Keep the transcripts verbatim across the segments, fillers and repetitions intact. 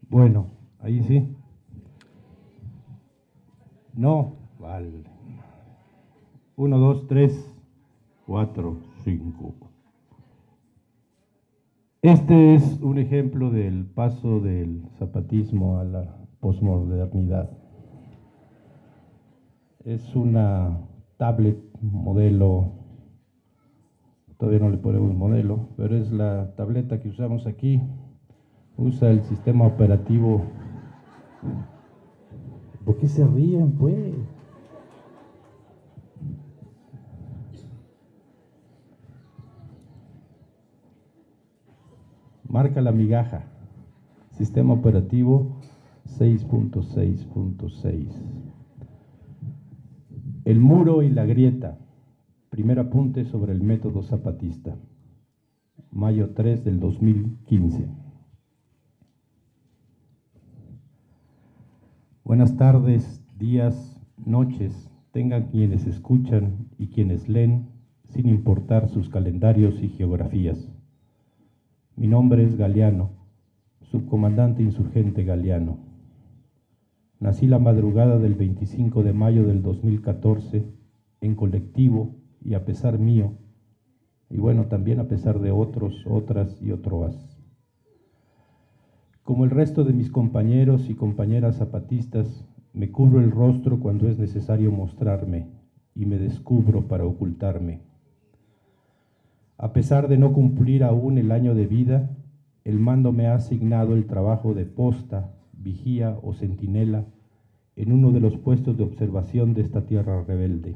Bueno, ahí sí. No, vale. Uno, dos, tres, cuatro, cinco. Este es un ejemplo del paso del zapatismo a la posmodernidad. Es una tablet modelo, todavía no le ponemos modelo, pero es la tableta que usamos aquí. Usa el sistema operativo. ¿Por qué se ríen, pues? Marca la migaja. Sistema operativo seis punto seis punto seis. El muro y la grieta. Primer apunte sobre el método zapatista. Mayo tres del dos mil quince. Buenas tardes, días, noches, tengan quienes escuchan y quienes leen, sin importar sus calendarios y geografías. Mi nombre es Galeano, subcomandante insurgente Galeano. Nací la madrugada del veinticinco de mayo del dos mil catorce, en colectivo y a pesar mío, y bueno, también a pesar de otros, otras y otros. Como el resto de mis compañeros y compañeras zapatistas, me cubro el rostro cuando es necesario mostrarme y me descubro para ocultarme. A pesar de no cumplir aún el año de vida, el mando me ha asignado el trabajo de posta, vigía o centinela en uno de los puestos de observación de esta tierra rebelde.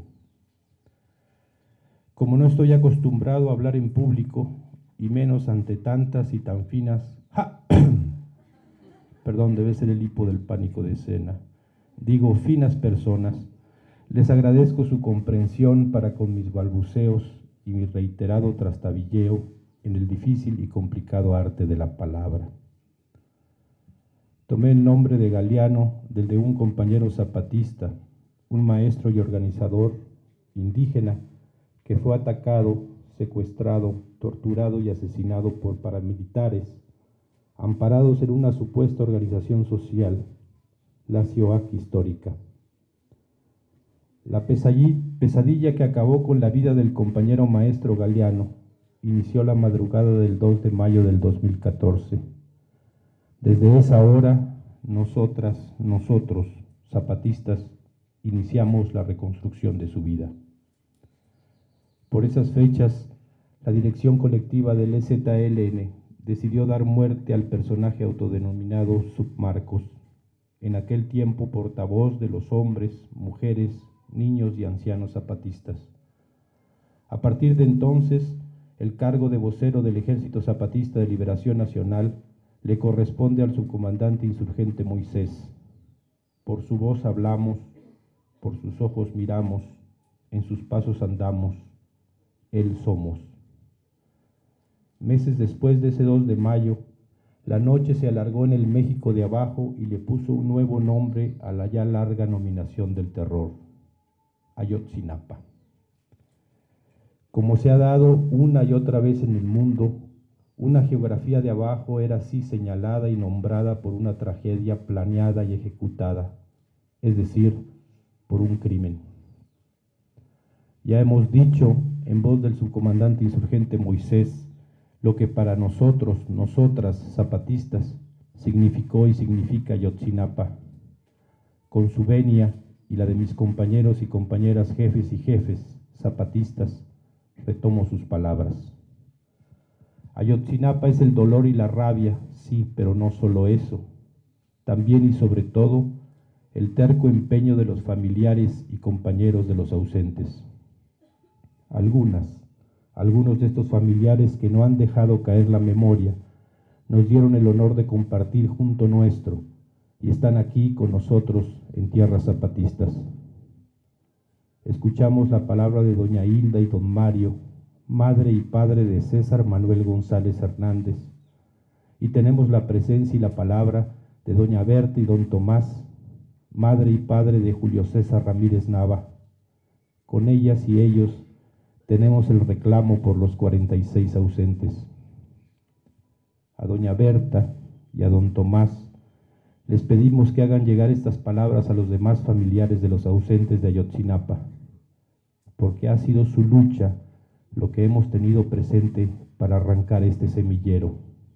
Como no estoy acostumbrado a hablar en público, y menos ante tantas y tan finas... ¡Ja! Perdón, debe ser el hipo del pánico de escena. Digo, finas personas, les agradezco su comprensión para con mis balbuceos y mi reiterado trastabilleo en el difícil y complicado arte de la palabra. Tomé el nombre de Galeano del de un compañero zapatista, un maestro y organizador indígena que fue atacado, secuestrado, torturado y asesinado por paramilitares amparados en una supuesta organización social, la C I O A C histórica. La pesadilla que acabó con la vida del compañero maestro Galeano inició la madrugada del dos de mayo del dos mil catorce. Desde esa hora, nosotras, nosotros, zapatistas, iniciamos la reconstrucción de su vida. Por esas fechas, la dirección colectiva del E Z L N decidió dar muerte al personaje autodenominado Submarcos, en aquel tiempo portavoz de los hombres, mujeres, niños y ancianos zapatistas. A partir de entonces, el cargo de vocero del Ejército Zapatista de Liberación Nacional le corresponde al subcomandante insurgente Moisés. Por su voz hablamos, por sus ojos miramos, en sus pasos andamos, él somos. Meses después de ese dos de mayo, la noche se alargó en el México de abajo y le puso un nuevo nombre a la ya larga nominación del terror, Ayotzinapa. Como se ha dado una y otra vez en el mundo, una geografía de abajo era así señalada y nombrada por una tragedia planeada y ejecutada, es decir, por un crimen. Ya hemos dicho, en voz del subcomandante insurgente Moisés, lo que para nosotros, nosotras, zapatistas, significó y significa Ayotzinapa. Con su venia y la de mis compañeros y compañeras jefes y jefes zapatistas, retomo sus palabras. Ayotzinapa es el dolor y la rabia, sí, pero no solo eso. También y sobre todo, el terco empeño de los familiares y compañeros de los ausentes. Algunas, algunos de estos familiares que no han dejado caer la memoria, nos dieron el honor de compartir junto nuestro y están aquí con nosotros en tierras zapatistas. Escuchamos la palabra de doña Hilda y don Mario, madre y padre de César Manuel González Hernández, y tenemos la presencia y la palabra de doña Berta y don Tomás, madre y padre de Julio César Ramírez Nava. Con ellas y ellos tenemos el reclamo por los cuarenta y seis ausentes. A doña Berta y a don Tomás Les pedimos que hagan llegar estas palabras a los demás familiares de los ausentes de Ayotzinapa, porque ha sido su lucha lo que hemos tenido presente para arrancar este semillero.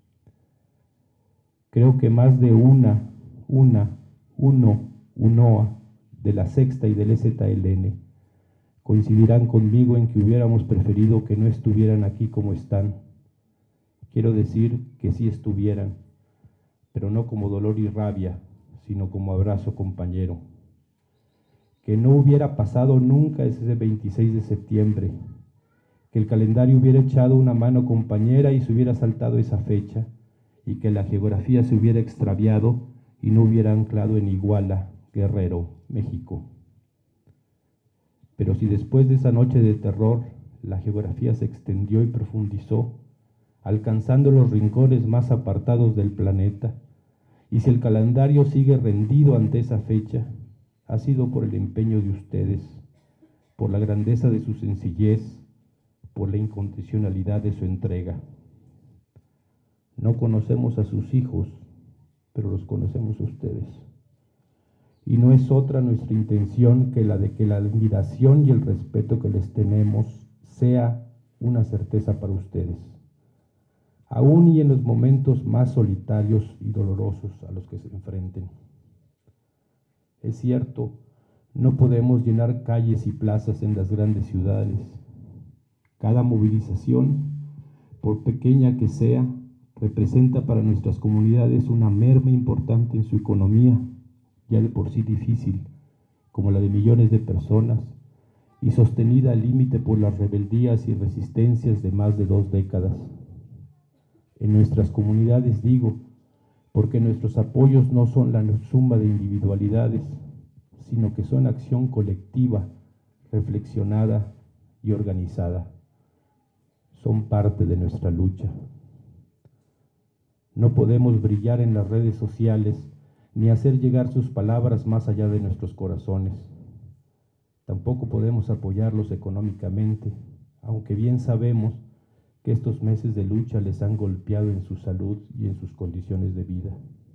Creo que más de una, una, uno, unoa de la Sexta y del E Z L N coincidirán conmigo en que hubiéramos preferido que no estuvieran aquí como están. Quiero decir que sí estuvieran, pero no como dolor y rabia, sino como abrazo compañero. Que no hubiera pasado nunca ese veintiséis de septiembre, que el calendario hubiera echado una mano compañera y se hubiera saltado esa fecha, y que la geografía se hubiera extraviado y no hubiera anclado en Iguala, Guerrero, México. Pero si después de esa noche de terror la geografía se extendió y profundizó, alcanzando los rincones más apartados del planeta, y si el calendario sigue rendido ante esa fecha, ha sido por el empeño de ustedes, por la grandeza de su sencillez, por la incondicionalidad de su entrega. No conocemos a sus hijos, pero los conocemos a ustedes. Y no es otra nuestra intención que la de que la admiración y el respeto que les tenemos sea una certeza para ustedes, aún y en los momentos más solitarios y dolorosos a los que se enfrenten. Es cierto, no podemos llenar calles y plazas en las grandes ciudades. Cada movilización, por pequeña que sea, representa para nuestras comunidades una merma importante en su economía, ya de por sí difícil, como la de millones de personas, y sostenida al límite por las rebeldías y resistencias de más de dos décadas. En nuestras comunidades, digo, porque nuestros apoyos no son la suma de individualidades, sino que son acción colectiva, reflexionada y organizada. Son parte de nuestra lucha. No podemos brillar en las redes sociales ni hacer llegar sus palabras más allá de nuestros corazones. Tampoco podemos apoyarlos económicamente, aunque bien sabemos que estos meses de lucha les han golpeado en su salud y en sus condiciones de vida.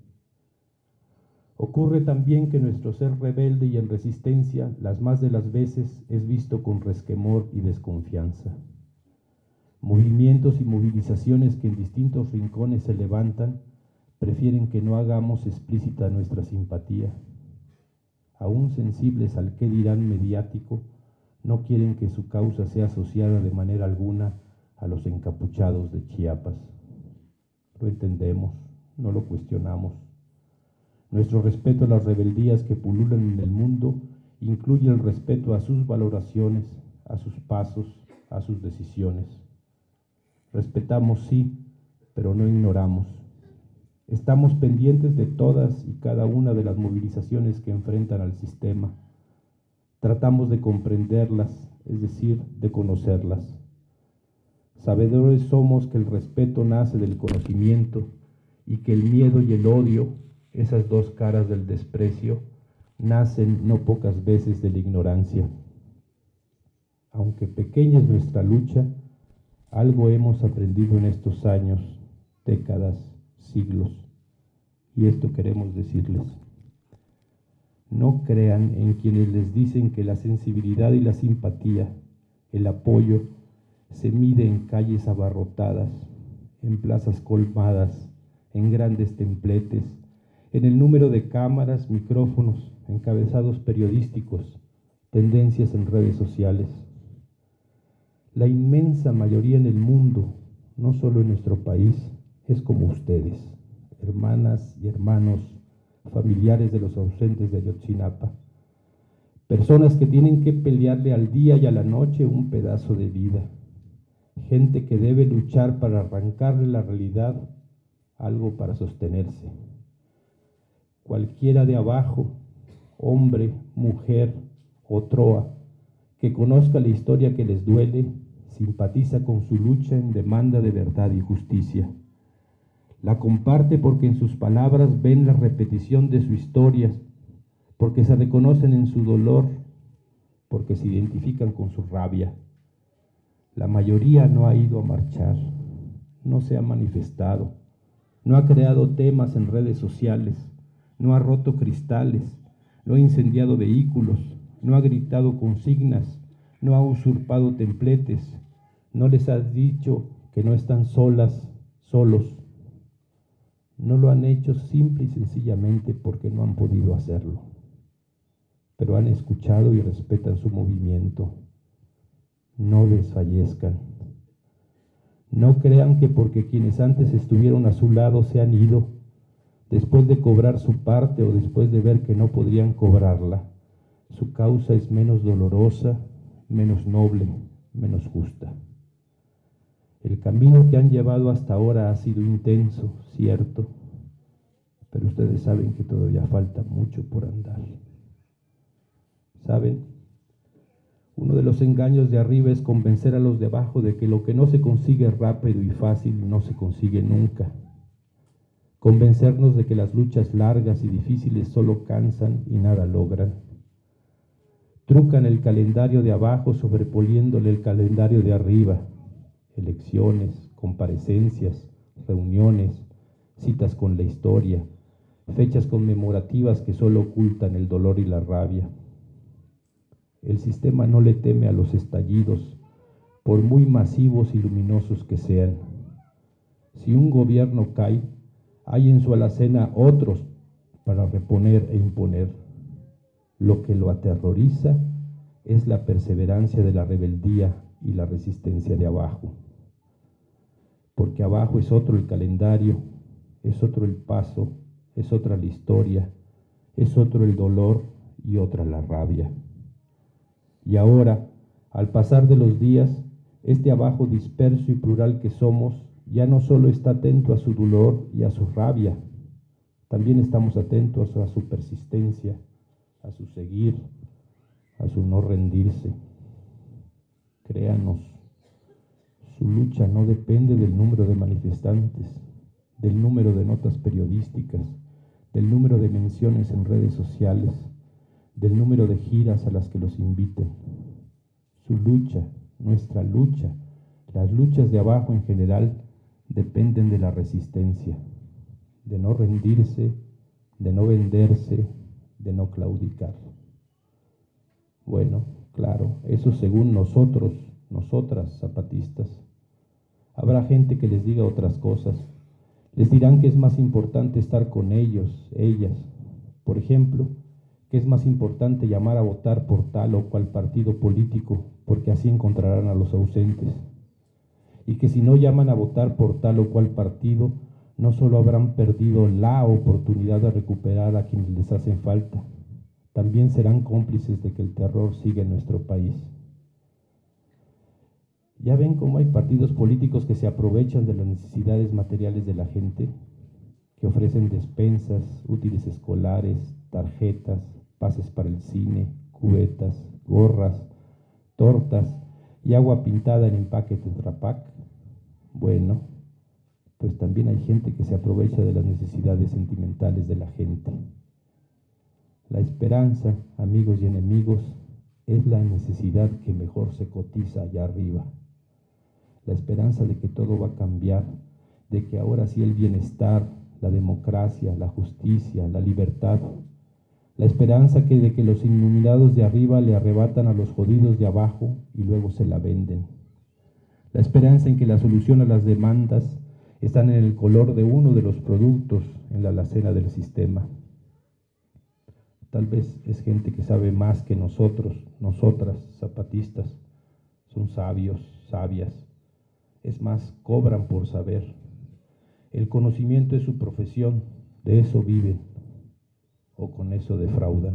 Ocurre también que nuestro ser rebelde y en resistencia, las más de las veces, es visto con resquemor y desconfianza. Movimientos y movilizaciones que en distintos rincones se levantan, prefieren que no hagamos explícita nuestra simpatía. Aún sensibles al qué dirán mediático, no quieren que su causa sea asociada de manera alguna a los encapuchados de Chiapas. Lo entendemos, no lo cuestionamos. Nuestro respeto a las rebeldías que pululan en el mundo incluye el respeto a sus valoraciones, a sus pasos, a sus decisiones. Respetamos, sí, pero no ignoramos. Estamos pendientes de todas y cada una de las movilizaciones que enfrentan al sistema. Tratamos de comprenderlas, es decir, de conocerlas. Sabedores somos que el respeto nace del conocimiento y que el miedo y el odio, esas dos caras del desprecio, nacen no pocas veces de la ignorancia. Aunque pequeña es nuestra lucha, algo hemos aprendido en estos años, décadas, siglos, y esto queremos decirles. No crean en quienes les dicen que la sensibilidad y la simpatía, el apoyo, se mide en calles abarrotadas, en plazas colmadas, en grandes templetes, en el número de cámaras, micrófonos, encabezados periodísticos, tendencias en redes sociales. La inmensa mayoría en el mundo, no solo en nuestro país, es como ustedes, hermanas y hermanos, familiares de los ausentes de Ayotzinapa, personas que tienen que pelearle al día y a la noche un pedazo de vida, gente que debe luchar para arrancarle la realidad algo para sostenerse. Cualquiera de abajo, hombre, mujer o troa, que conozca la historia que les duele, simpatiza con su lucha en demanda de verdad y justicia. La comparte porque en sus palabras ven la repetición de su historia, porque se reconocen en su dolor, porque se identifican con su rabia. La mayoría no ha ido a marchar, no se ha manifestado, no ha creado temas en redes sociales, no ha roto cristales, no ha incendiado vehículos, no ha gritado consignas, no ha usurpado templetes, no les ha dicho que no están solas, solos. No lo han hecho simple y sencillamente porque no han podido hacerlo, pero han escuchado y respetan su movimiento. No desfallezcan. No crean que porque quienes antes estuvieron a su lado se han ido, después de cobrar su parte o después de ver que no podrían cobrarla, su causa es menos dolorosa, menos noble, menos justa. El camino que han llevado hasta ahora ha sido intenso, cierto, pero ustedes saben que todavía falta mucho por andar. ¿Saben? Uno de los engaños de arriba es convencer a los de abajo de que lo que no se consigue rápido y fácil no se consigue nunca. Convencernos de que las luchas largas y difíciles solo cansan y nada logran. Trucan el calendario de abajo sobreponiéndole el calendario de arriba. Elecciones, comparecencias, reuniones, citas con la historia, fechas conmemorativas que solo ocultan el dolor y la rabia. El sistema no le teme a los estallidos, por muy masivos y luminosos que sean. Si un gobierno cae, hay en su alacena otros para reponer e imponer. Lo que lo aterroriza es la perseverancia de la rebeldía y la resistencia de abajo. Porque abajo es otro el calendario, es otro el paso, es otra la historia, es otro el dolor y otra la rabia. Y ahora, al pasar de los días, este abajo disperso y plural que somos, ya no solo está atento a su dolor y a su rabia, también estamos atentos a su persistencia, a su seguir, a su no rendirse. Créanos, su lucha no depende del número de manifestantes, del número de notas periodísticas, del número de menciones en redes sociales, del número de giras a las que los inviten. Su lucha, nuestra lucha, las luchas de abajo en general, dependen de la resistencia, de no rendirse, de no venderse, de no claudicar. Bueno, claro, eso según nosotros, nosotras zapatistas. Habrá gente que les diga otras cosas. Les dirán que es más importante estar con ellos, ellas. Por ejemplo, que es más importante llamar a votar por tal o cual partido político, porque así encontrarán a los ausentes. Y que si no llaman a votar por tal o cual partido, no solo habrán perdido la oportunidad de recuperar a quienes les hacen falta, también serán cómplices de que el terror siga en nuestro país. ¿Ya ven cómo hay partidos políticos que se aprovechan de las necesidades materiales de la gente? Que ofrecen despensas, útiles escolares, tarjetas, pases para el cine, cubetas, gorras, tortas y agua pintada en empaque Tetra Pak. Bueno, pues también hay gente que se aprovecha de las necesidades sentimentales de la gente. La esperanza, amigos y enemigos, es la necesidad que mejor se cotiza allá arriba. La esperanza de que todo va a cambiar, de que ahora sí el bienestar, la democracia, la justicia, la libertad. La esperanza que de que los iluminados de arriba le arrebatan a los jodidos de abajo y luego se la venden. La esperanza en que la solución a las demandas están en el color de uno de los productos en la alacena del sistema. Tal vez es gente que sabe más que nosotros, nosotras, zapatistas. Son sabios, sabias. Es más, cobran por saber. El conocimiento es su profesión, de eso viven, o con eso defraudan.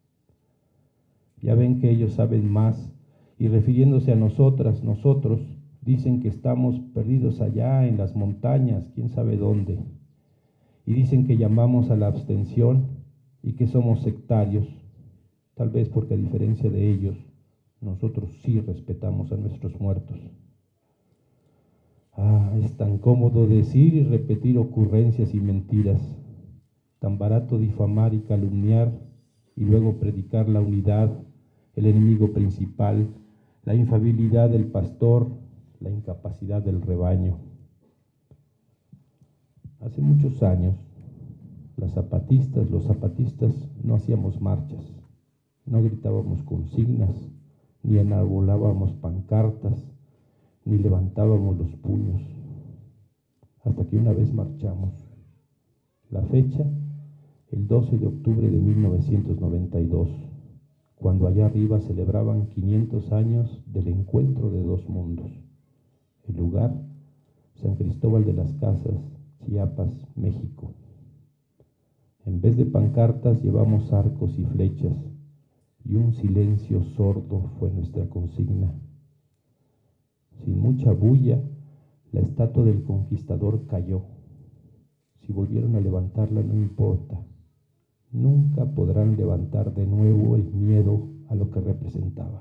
Ya ven que ellos saben más, y refiriéndose a nosotras, nosotros, dicen que estamos perdidos allá en las montañas, quién sabe dónde, y dicen que llamamos a la abstención y que somos sectarios, tal vez porque a diferencia de ellos, nosotros sí respetamos a nuestros muertos. Ah, es tan cómodo decir y repetir ocurrencias y mentiras, tan barato difamar y calumniar y luego predicar la unidad, el enemigo principal, la infalibilidad del pastor, la incapacidad del rebaño. Hace muchos años, las zapatistas, los zapatistas no hacíamos marchas, no gritábamos consignas, ni enarbolábamos pancartas, ni levantábamos los puños, hasta que una vez marchamos. La fecha, el doce de octubre de mil novecientos noventa y dos, cuando allá arriba celebraban quinientos años del encuentro de dos mundos. El lugar, San Cristóbal de las Casas, Chiapas, México. En vez de pancartas llevamos arcos y flechas, y un silencio sordo fue nuestra consigna. Sin mucha bulla, la estatua del conquistador cayó. Si volvieron a levantarla, no importa. Nunca podrán levantar de nuevo el miedo a lo que representaba.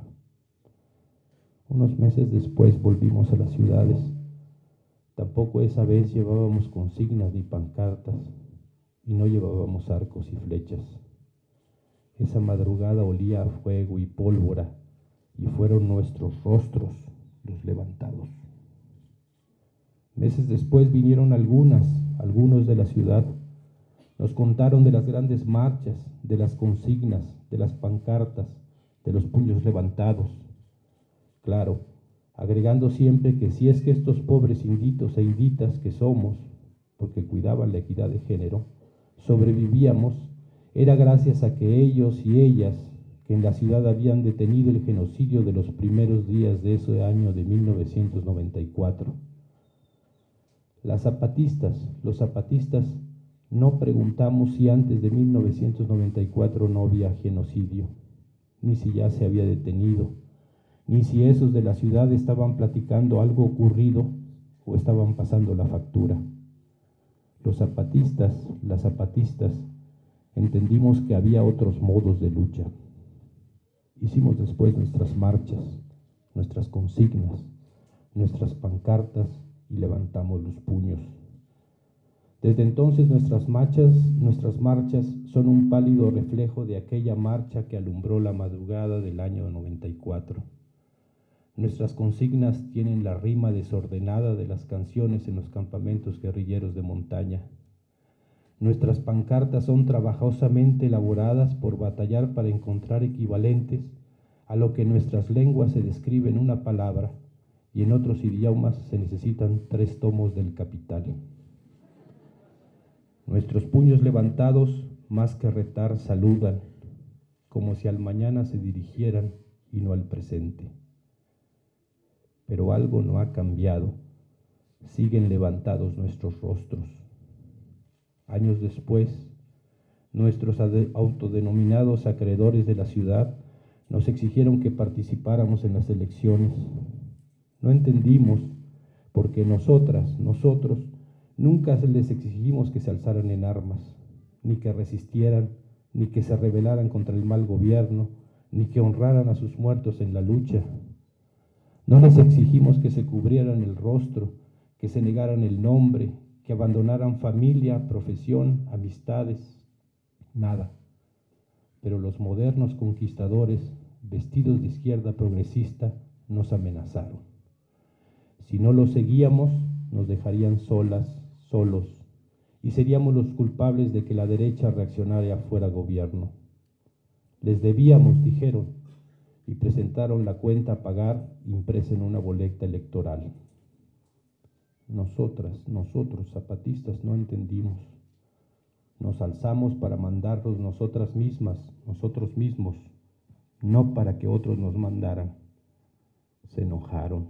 Unos meses después volvimos a las ciudades. Tampoco esa vez llevábamos consignas ni pancartas, y no llevábamos arcos y flechas. Esa madrugada olía a fuego y pólvora, y fueron nuestros rostros los levantados. Meses después vinieron algunas, algunos de la ciudad. Nos contaron de las grandes marchas, de las consignas, de las pancartas, de los puños levantados. Claro, agregando siempre que si es que estos pobres inditos e inditas que somos, porque cuidaban la equidad de género, sobrevivíamos, era gracias a que ellos y ellas, que en la ciudad habían detenido el genocidio de los primeros días de ese año de mil novecientos noventa y cuatro. Las zapatistas, los zapatistas, no preguntamos si antes de mil novecientos noventa y cuatro no había genocidio, ni si ya se había detenido, ni si esos de la ciudad estaban platicando algo ocurrido o estaban pasando la factura. Los zapatistas, las zapatistas, entendimos que había otros modos de lucha. Hicimos después nuestras marchas, nuestras consignas, nuestras pancartas y levantamos los puños. Desde entonces nuestras marchas, nuestras marchas son un pálido reflejo de aquella marcha que alumbró la madrugada del año noventa y cuatro. Nuestras consignas tienen la rima desordenada de las canciones en los campamentos guerrilleros de montaña. Nuestras pancartas son trabajosamente elaboradas por batallar para encontrar equivalentes a lo que en nuestras lenguas se describe en una palabra y en otros idiomas se necesitan tres tomos del capital. Nuestros puños levantados, más que retar, saludan, como si al mañana se dirigieran y no al presente. Pero algo no ha cambiado, siguen levantados nuestros rostros. Años después, nuestros autodenominados acreedores de la ciudad nos exigieron que participáramos en las elecciones. No entendimos porque nosotras, nosotros, nunca les exigimos que se alzaran en armas, ni que resistieran, ni que se rebelaran contra el mal gobierno, ni que honraran a sus muertos en la lucha. No les exigimos que se cubrieran el rostro, que se negaran el nombre, que abandonaran familia, profesión, amistades, nada. Pero los modernos conquistadores, vestidos de izquierda progresista, nos amenazaron. Si no los seguíamos, nos dejarían solas, solos, y seríamos los culpables de que la derecha reaccionaria fuera gobierno. Les debíamos, dijeron, y presentaron la cuenta a pagar impresa en una boleta electoral. Nosotras, nosotros, zapatistas, no entendimos. Nos alzamos para mandarlos nosotras mismas, nosotros mismos, no para que otros nos mandaran. Se enojaron.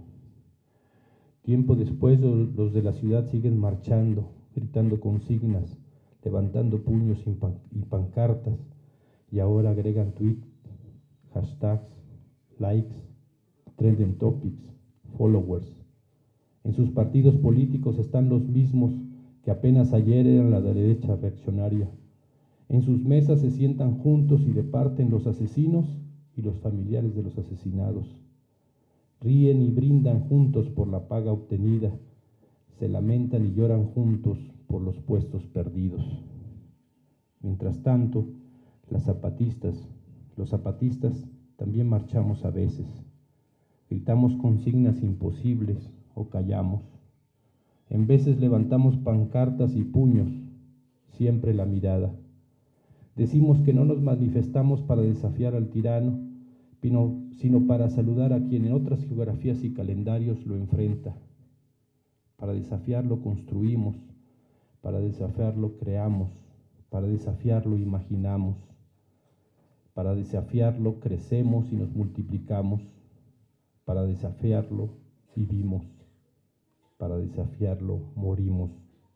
Tiempo después, los de la ciudad siguen marchando, gritando consignas, levantando puños y pancartas, y ahora agregan tweets, hashtags, likes, trending topics, followers. En sus partidos políticos están los mismos que apenas ayer eran la derecha reaccionaria. En sus mesas se sientan juntos y departen los asesinos y los familiares de los asesinados. Ríen y brindan juntos por la paga obtenida, se lamentan y lloran juntos por los puestos perdidos. Mientras tanto, las zapatistas, los zapatistas también marchamos a veces, gritamos consignas imposibles o callamos. En veces levantamos pancartas y puños, siempre la mirada. Decimos que no nos manifestamos para desafiar al tirano, sino para saludar a quien en otras geografías y calendarios lo enfrenta. Para desafiarlo construimos, para desafiarlo creamos, para desafiarlo imaginamos, para desafiarlo crecemos y nos multiplicamos, para desafiarlo vivimos, para desafiarlo morimos.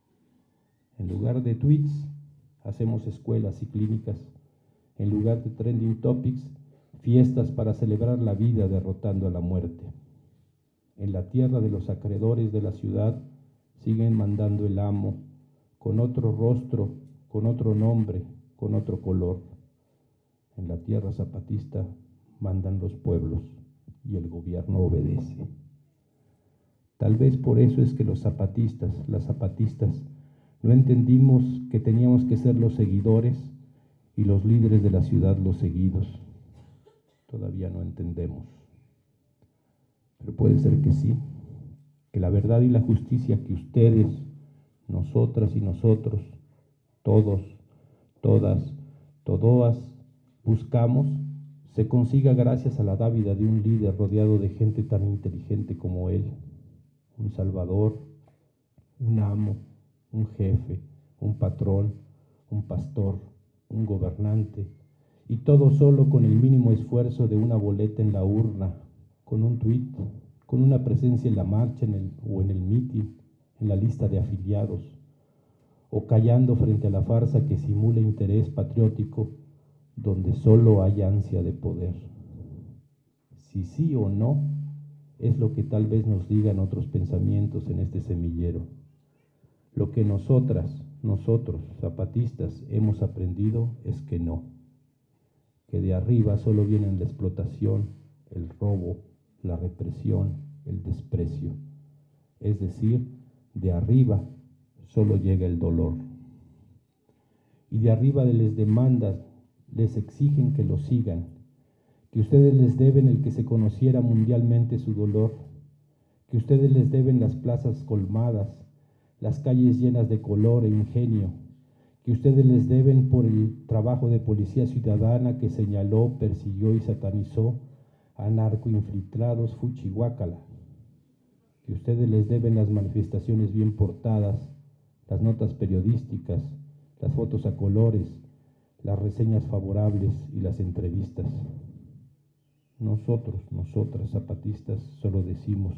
En lugar de tweets, hacemos escuelas y clínicas. En lugar de trending topics, fiestas para celebrar la vida derrotando a la muerte. En la tierra de los acreedores de la ciudad siguen mandando el amo, con otro rostro, con otro nombre, con otro color. En la tierra zapatista mandan los pueblos y el gobierno obedece. Tal vez por eso es que los zapatistas, las zapatistas, no entendimos que teníamos que ser los seguidores y los líderes de la ciudad los seguidos. Todavía no entendemos. Pero puede ser que sí, que la verdad y la justicia que ustedes, nosotras y nosotros, todos, todas, todoas, buscamos, se consiga gracias a la dávida de un líder rodeado de gente tan inteligente como él, un salvador, un amo, un jefe, un patrón, un pastor, un gobernante, y todo solo con el mínimo esfuerzo de una boleta en la urna, con un tuit, con una presencia en la marcha en el, o en el mitin, en la lista de afiliados, o callando frente a la farsa que simula interés patriótico donde solo hay ansia de poder. Si sí o no, es lo que tal vez nos digan otros pensamientos en este semillero. Lo que nosotras, nosotros, zapatistas, hemos aprendido es que no, que de arriba solo vienen la explotación, el robo, la represión, el desprecio. Es decir, de arriba solo llega el dolor. Y de arriba les demandan, les exigen que lo sigan, que ustedes les deben el que se conociera mundialmente su dolor, que ustedes les deben las plazas colmadas, las calles llenas de color e ingenio, que ustedes les deben por el trabajo de policía ciudadana que señaló, persiguió y satanizó a narcoinfiltrados fuchihuacala, que ustedes les deben las manifestaciones bien portadas, las notas periodísticas, las fotos a colores, las reseñas favorables y las entrevistas. Nosotros, nosotras zapatistas, solo decimos: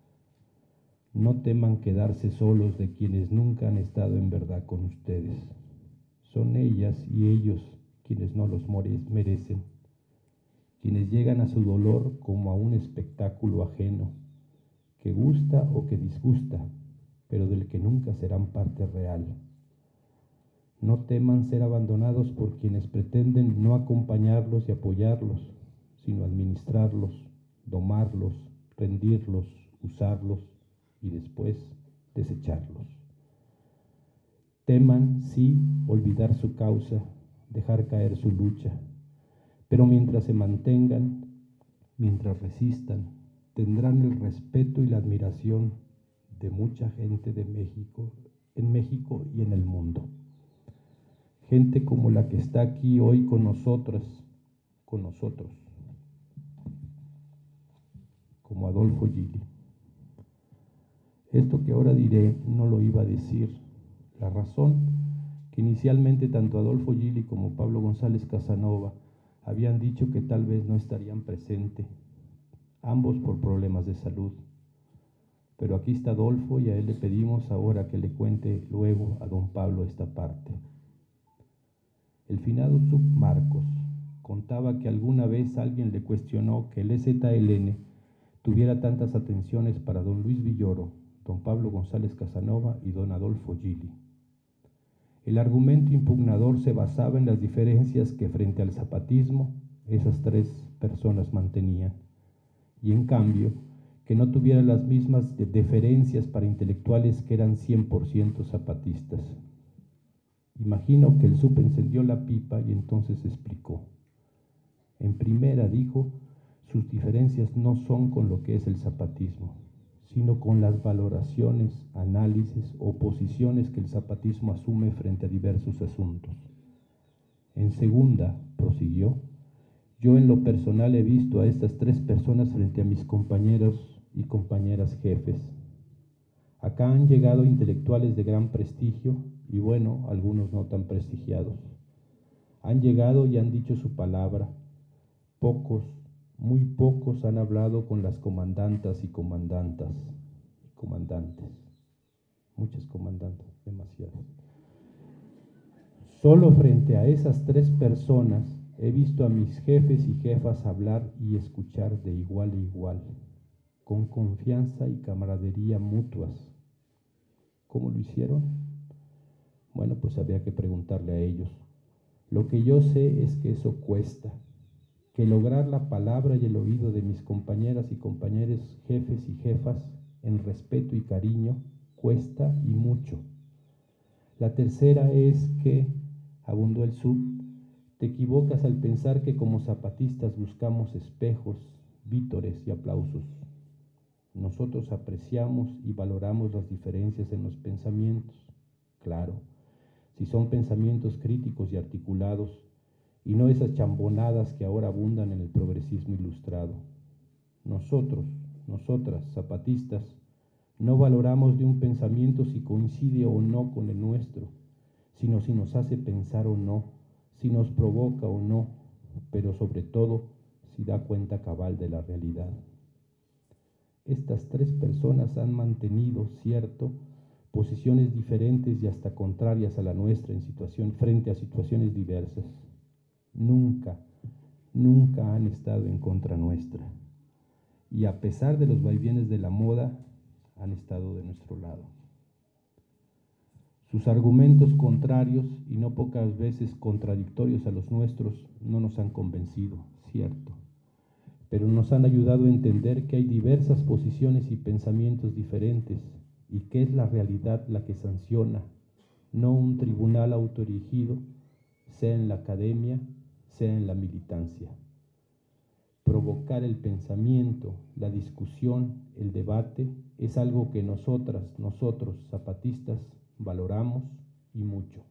no teman quedarse solos de quienes nunca han estado en verdad con ustedes. Son ellas y ellos quienes no los merecen, quienes llegan a su dolor como a un espectáculo ajeno, que gusta o que disgusta, pero del que nunca serán parte real. No teman ser abandonados por quienes pretenden no acompañarlos y apoyarlos, sino administrarlos, domarlos, rendirlos, usarlos y después desecharlos. Teman, sí, olvidar su causa, dejar caer su lucha, pero mientras se mantengan, mientras resistan, tendrán el respeto y la admiración de mucha gente de México, en México y en el mundo. Gente como la que está aquí hoy con nosotras, con nosotros, como Adolfo Gili. Esto que ahora diré no lo iba a decir. La razón que inicialmente tanto Adolfo Gili como Pablo González Casanova habían dicho que tal vez no estarían presentes, ambos por problemas de salud. Pero aquí está Adolfo y a él le pedimos ahora que le cuente luego a don Pablo esta parte. El finado Submarcos contaba que alguna vez alguien le cuestionó que el E Z L N tuviera tantas atenciones para don Luis Villoro, don Pablo González Casanova y don Adolfo Gili. El argumento impugnador se basaba en las diferencias que frente al zapatismo esas tres personas mantenían, y en cambio que no tuviera las mismas deferencias para intelectuales que eran cien por ciento zapatistas. Imagino que el sub encendió la pipa y entonces explicó. En primera, dijo, sus diferencias no son con lo que es el zapatismo, sino con las valoraciones, análisis o posiciones que el zapatismo asume frente a diversos asuntos. En segunda, prosiguió, yo en lo personal he visto a estas tres personas frente a mis compañeros y compañeras jefes. Acá han llegado intelectuales de gran prestigio y bueno, algunos no tan prestigiados. Han llegado y han dicho su palabra. Pocos, muy pocos han hablado con las comandantas y comandantas y comandantes. Muchas comandantas, demasiadas. Solo frente a esas tres personas he visto a mis jefes y jefas hablar y escuchar de igual a igual, con confianza y camaradería mutuas. ¿Cómo lo hicieron? Bueno, pues había que preguntarle a ellos. Lo que yo sé es que eso cuesta, que lograr la palabra y el oído de mis compañeras y compañeros, jefes y jefas, en respeto y cariño, cuesta y mucho. La tercera es que, abundó el sub, te equivocas al pensar que como zapatistas buscamos espejos, vítores y aplausos. Nosotros apreciamos y valoramos las diferencias en los pensamientos, claro, si son pensamientos críticos y articulados, y no esas chambonadas que ahora abundan en el progresismo ilustrado. Nosotros, nosotras, zapatistas, no valoramos de un pensamiento si coincide o no con el nuestro, sino si nos hace pensar o no, si nos provoca o no, pero sobre todo si da cuenta cabal de la realidad. Estas tres personas han mantenido, cierto, posiciones diferentes y hasta contrarias a la nuestra en situación, frente a situaciones diversas. Nunca, nunca han estado en contra nuestra. Y a pesar de los vaivienes de la moda, han estado de nuestro lado. Sus argumentos contrarios, y no pocas veces contradictorios a los nuestros, no nos han convencido, cierto, pero nos han ayudado a entender que hay diversas posiciones y pensamientos diferentes, y que es la realidad la que sanciona, no un tribunal autoerigido, sea en la academia, sea en la militancia. Provocar el pensamiento, la discusión, el debate, es algo que nosotras, nosotros, zapatistas, valoramos y mucho.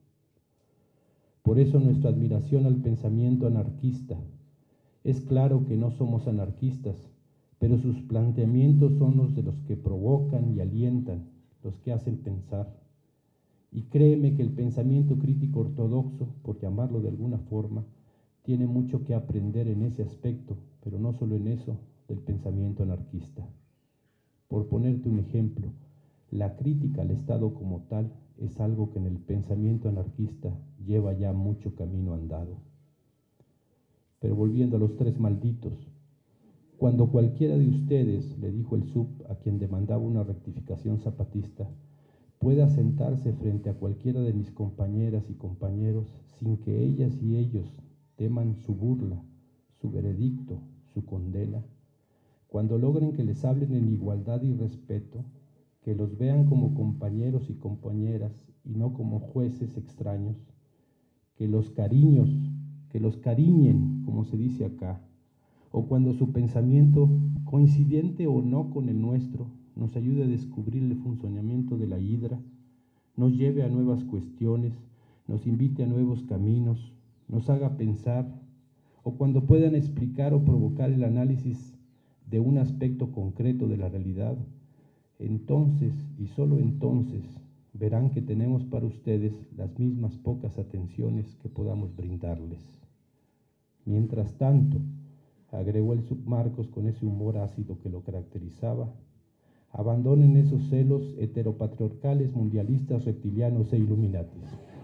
Por eso nuestra admiración al pensamiento anarquista. Es claro que no somos anarquistas, pero sus planteamientos son los de los que provocan y alientan, los que hacen pensar. Y créeme que el pensamiento crítico ortodoxo, por llamarlo de alguna forma, tiene mucho que aprender en ese aspecto, pero no solo en eso, del pensamiento anarquista. Por ponerte un ejemplo, la crítica al Estado como tal es algo que en el pensamiento anarquista lleva ya mucho camino andado. Pero volviendo a los tres malditos, cuando cualquiera de ustedes, le dijo el sub a quien demandaba una rectificación zapatista, pueda sentarse frente a cualquiera de mis compañeras y compañeros sin que ellas y ellos teman su burla, su veredicto, su condena, cuando logren que les hablen en igualdad y respeto, que los vean como compañeros y compañeras y no como jueces extraños, que los cariños, que los cariñen, como se dice acá, o cuando su pensamiento, coincidente o no con el nuestro, nos ayude a descubrir el funcionamiento de la hidra, nos lleve a nuevas cuestiones, nos invite a nuevos caminos, nos haga pensar, o cuando puedan explicar o provocar el análisis de un aspecto concreto de la realidad, entonces y solo entonces verán que tenemos para ustedes las mismas pocas atenciones que podamos brindarles. Mientras tanto, agregó el submarcos con ese humor ácido que lo caracterizaba, abandonen esos celos heteropatriarcales, mundialistas, reptilianos e iluminatis.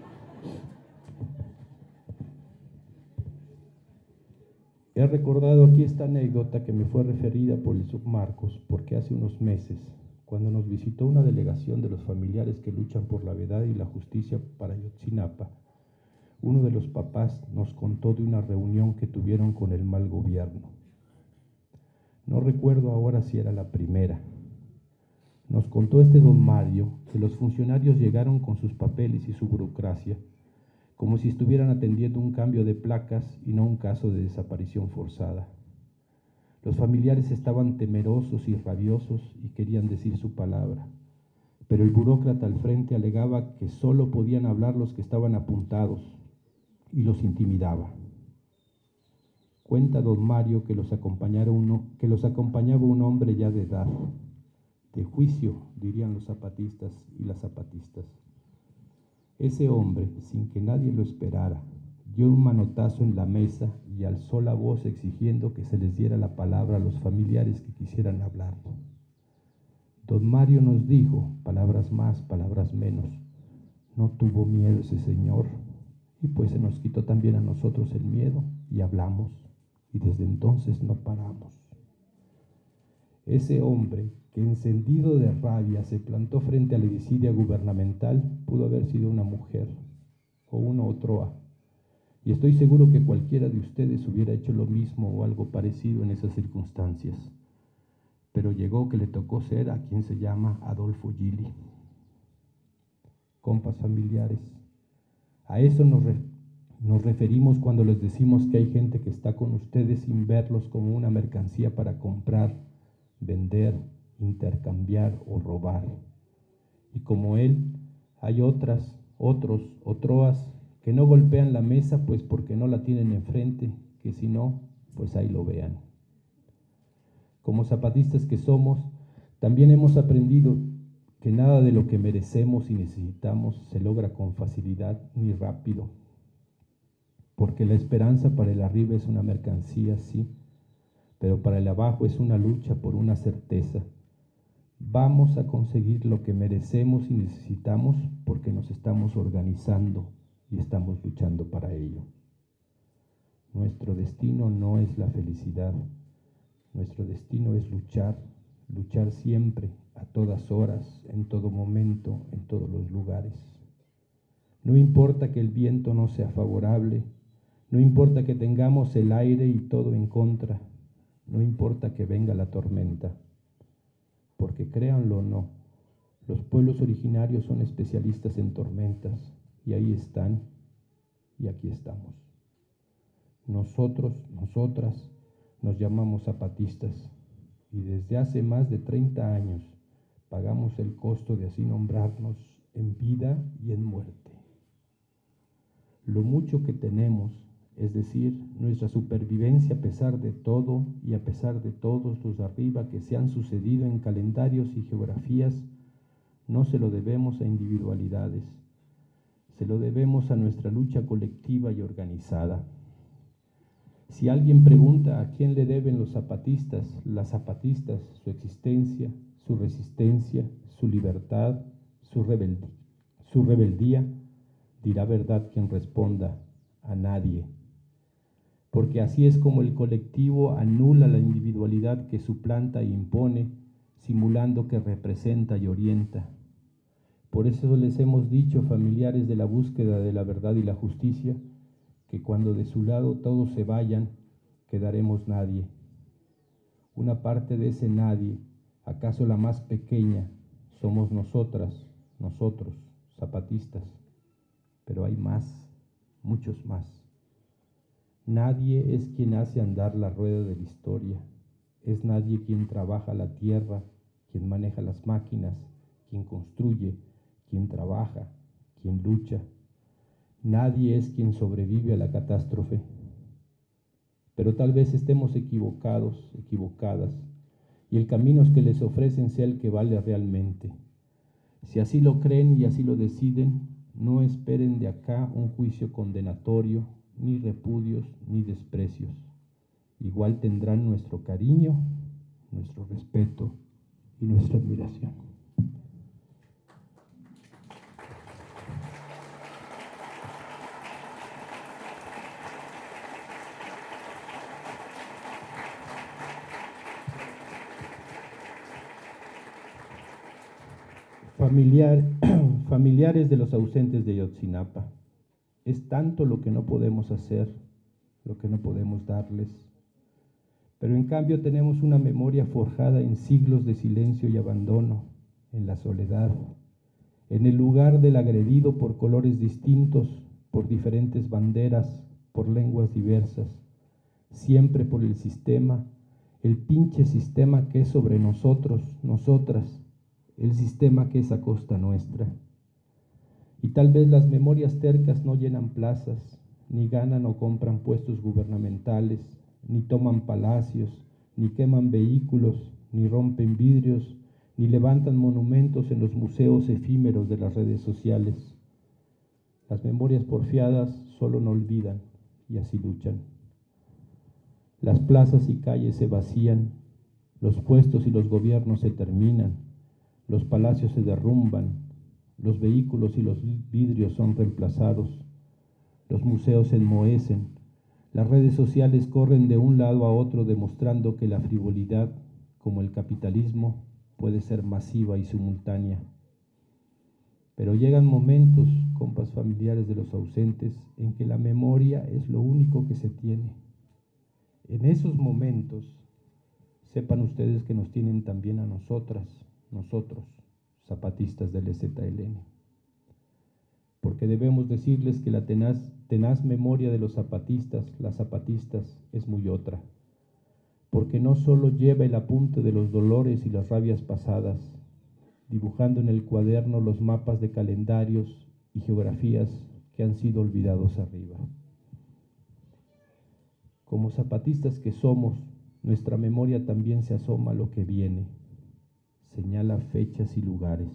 He recordado aquí esta anécdota que me fue referida por el submarcos porque hace unos meses, cuando nos visitó una delegación de los familiares que luchan por la verdad y la justicia para Ayotzinapa, uno de los papás nos contó de una reunión que tuvieron con el mal gobierno. No recuerdo ahora si era la primera. Nos contó este don Mario que los funcionarios llegaron con sus papeles y su burocracia, como si estuvieran atendiendo un cambio de placas y no un caso de desaparición forzada. Los familiares estaban temerosos y rabiosos y querían decir su palabra, pero el burócrata al frente alegaba que solo podían hablar los que estaban apuntados y los intimidaba. Cuenta don Mario que los, acompañara uno, que los acompañaba un hombre ya de edad, de juicio, dirían los zapatistas y las zapatistas. Ese hombre, sin que nadie lo esperara, dio un manotazo en la mesa y alzó la voz exigiendo que se les diera la palabra a los familiares que quisieran hablar. Don Mario nos dijo, palabras más, palabras menos, no tuvo miedo ese señor, y pues se nos quitó también a nosotros el miedo y hablamos, y desde entonces no paramos. Ese hombre, que encendido de rabia se plantó frente a la desidia gubernamental, pudo haber sido una mujer o una otroa, y estoy seguro que cualquiera de ustedes hubiera hecho lo mismo o algo parecido en esas circunstancias. Pero llegó que le tocó ser a quien se llama Adolfo Gili. Compas familiares, a eso nos, re, nos referimos cuando les decimos que hay gente que está con ustedes sin verlos como una mercancía para comprar, vender, intercambiar o robar. Y como él, hay otras, otros, otroas, que no golpean la mesa pues porque no la tienen enfrente, que si no, pues ahí lo vean. Como zapatistas que somos, también hemos aprendido que nada de lo que merecemos y necesitamos se logra con facilidad ni rápido, porque la esperanza para el arriba es una mercancía, sí, pero para el abajo es una lucha por una certeza. Vamos a conseguir lo que merecemos y necesitamos porque nos estamos organizando y estamos luchando para ello. Nuestro destino no es la felicidad, nuestro destino es luchar, luchar siempre, a todas horas, en todo momento, en todos los lugares. No importa que el viento no sea favorable, no importa que tengamos el aire y todo en contra, no importa que venga la tormenta, porque créanlo o no, los pueblos originarios son especialistas en tormentas, y ahí están, y aquí estamos. Nosotros, nosotras, nos llamamos zapatistas, y desde hace más de treinta años pagamos el costo de así nombrarnos en vida y en muerte. Lo mucho que tenemos, es decir, nuestra supervivencia a pesar de todo y a pesar de todos los de arriba que se han sucedido en calendarios y geografías, no se lo debemos a individualidades, se lo debemos a nuestra lucha colectiva y organizada. Si alguien pregunta a quién le deben los zapatistas, las zapatistas, su existencia, su resistencia, su libertad, su rebeldía, su rebeldía, dirá verdad quien responda: a nadie. Porque así es como el colectivo anula la individualidad que suplanta e impone, simulando que representa y orienta. Por eso les hemos dicho, familiares de la búsqueda de la verdad y la justicia, que cuando de su lado todos se vayan, quedaremos nadie. Una parte de ese nadie, acaso la más pequeña, somos nosotras, nosotros, zapatistas, pero hay más, muchos más. Nadie es quien hace andar la rueda de la historia, es nadie quien trabaja la tierra, quien maneja las máquinas, quien construye, quien trabaja, quien lucha. Nadie es quien sobrevive a la catástrofe. Pero tal vez estemos equivocados, equivocadas, y el camino que les ofrecen sea el que vale realmente. Si así lo creen y así lo deciden, no esperen de acá un juicio condenatorio, ni repudios, ni desprecios. Igual tendrán nuestro cariño, nuestro respeto y nuestra admiración. Familiar, familiares de los ausentes de Ayotzinapa, es tanto lo que no podemos hacer, lo que no podemos darles, pero en cambio tenemos una memoria forjada en siglos de silencio y abandono, en la soledad, en el lugar del agredido por colores distintos, por diferentes banderas, por lenguas diversas, siempre por el sistema, el pinche sistema que es sobre nosotros, nosotras, el sistema que es a costa nuestra. Y tal vez las memorias tercas no llenan plazas, ni ganan o compran puestos gubernamentales, ni toman palacios, ni queman vehículos, ni rompen vidrios, ni levantan monumentos en los museos efímeros de las redes sociales. Las memorias porfiadas solo no olvidan, y así luchan. Las plazas y calles se vacían, los puestos y los gobiernos se terminan, los palacios se derrumban, los vehículos y los vidrios son reemplazados, los museos se enmohecen, las redes sociales corren de un lado a otro demostrando que la frivolidad, como el capitalismo, puede ser masiva y simultánea. Pero llegan momentos, compas familiares de los ausentes, en que la memoria es lo único que se tiene. En esos momentos, sepan ustedes que nos tienen también a nosotras, nosotros, zapatistas del E Z L N. Porque debemos decirles que la tenaz, tenaz memoria de los zapatistas, las zapatistas, es muy otra. Porque no solo lleva el apunte de los dolores y las rabias pasadas, dibujando en el cuaderno los mapas de calendarios y geografías que han sido olvidados arriba. Como zapatistas que somos, nuestra memoria también se asoma a lo que viene, señala fechas y lugares.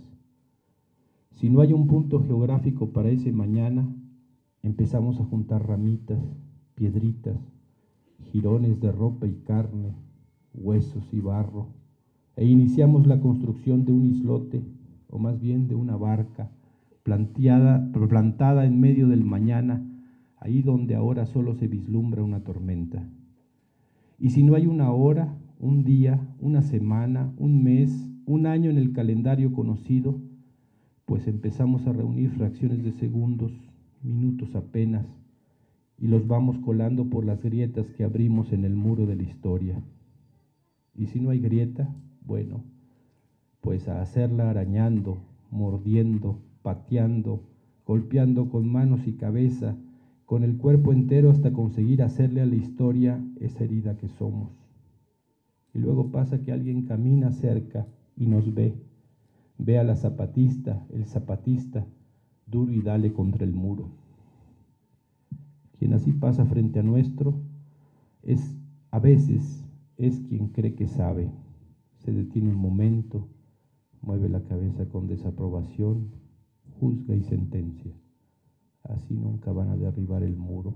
Si no hay un punto geográfico para ese mañana, empezamos a juntar ramitas, piedritas, jirones de ropa y carne, huesos y barro, e iniciamos la construcción de un islote, o más bien de una barca, planteada, plantada en medio del mañana, ahí donde ahora solo se vislumbra una tormenta. Y si no hay una hora, un día, una semana, un mes, un año en el calendario conocido, pues empezamos a reunir fracciones de segundos, minutos apenas, y los vamos colando por las grietas que abrimos en el muro de la historia. Y si no hay grieta, bueno, pues a hacerla arañando, mordiendo, pateando, golpeando con manos y cabeza, con el cuerpo entero hasta conseguir hacerle a la historia esa herida que somos. Y luego pasa que alguien camina cerca y nos ve, ve a la zapatista, el zapatista, duro y dale contra el muro. Quien así pasa frente a nuestro, es a veces es quien cree que sabe, se detiene un momento, mueve la cabeza con desaprobación, juzga y sentencia. Así nunca van a derribar el muro.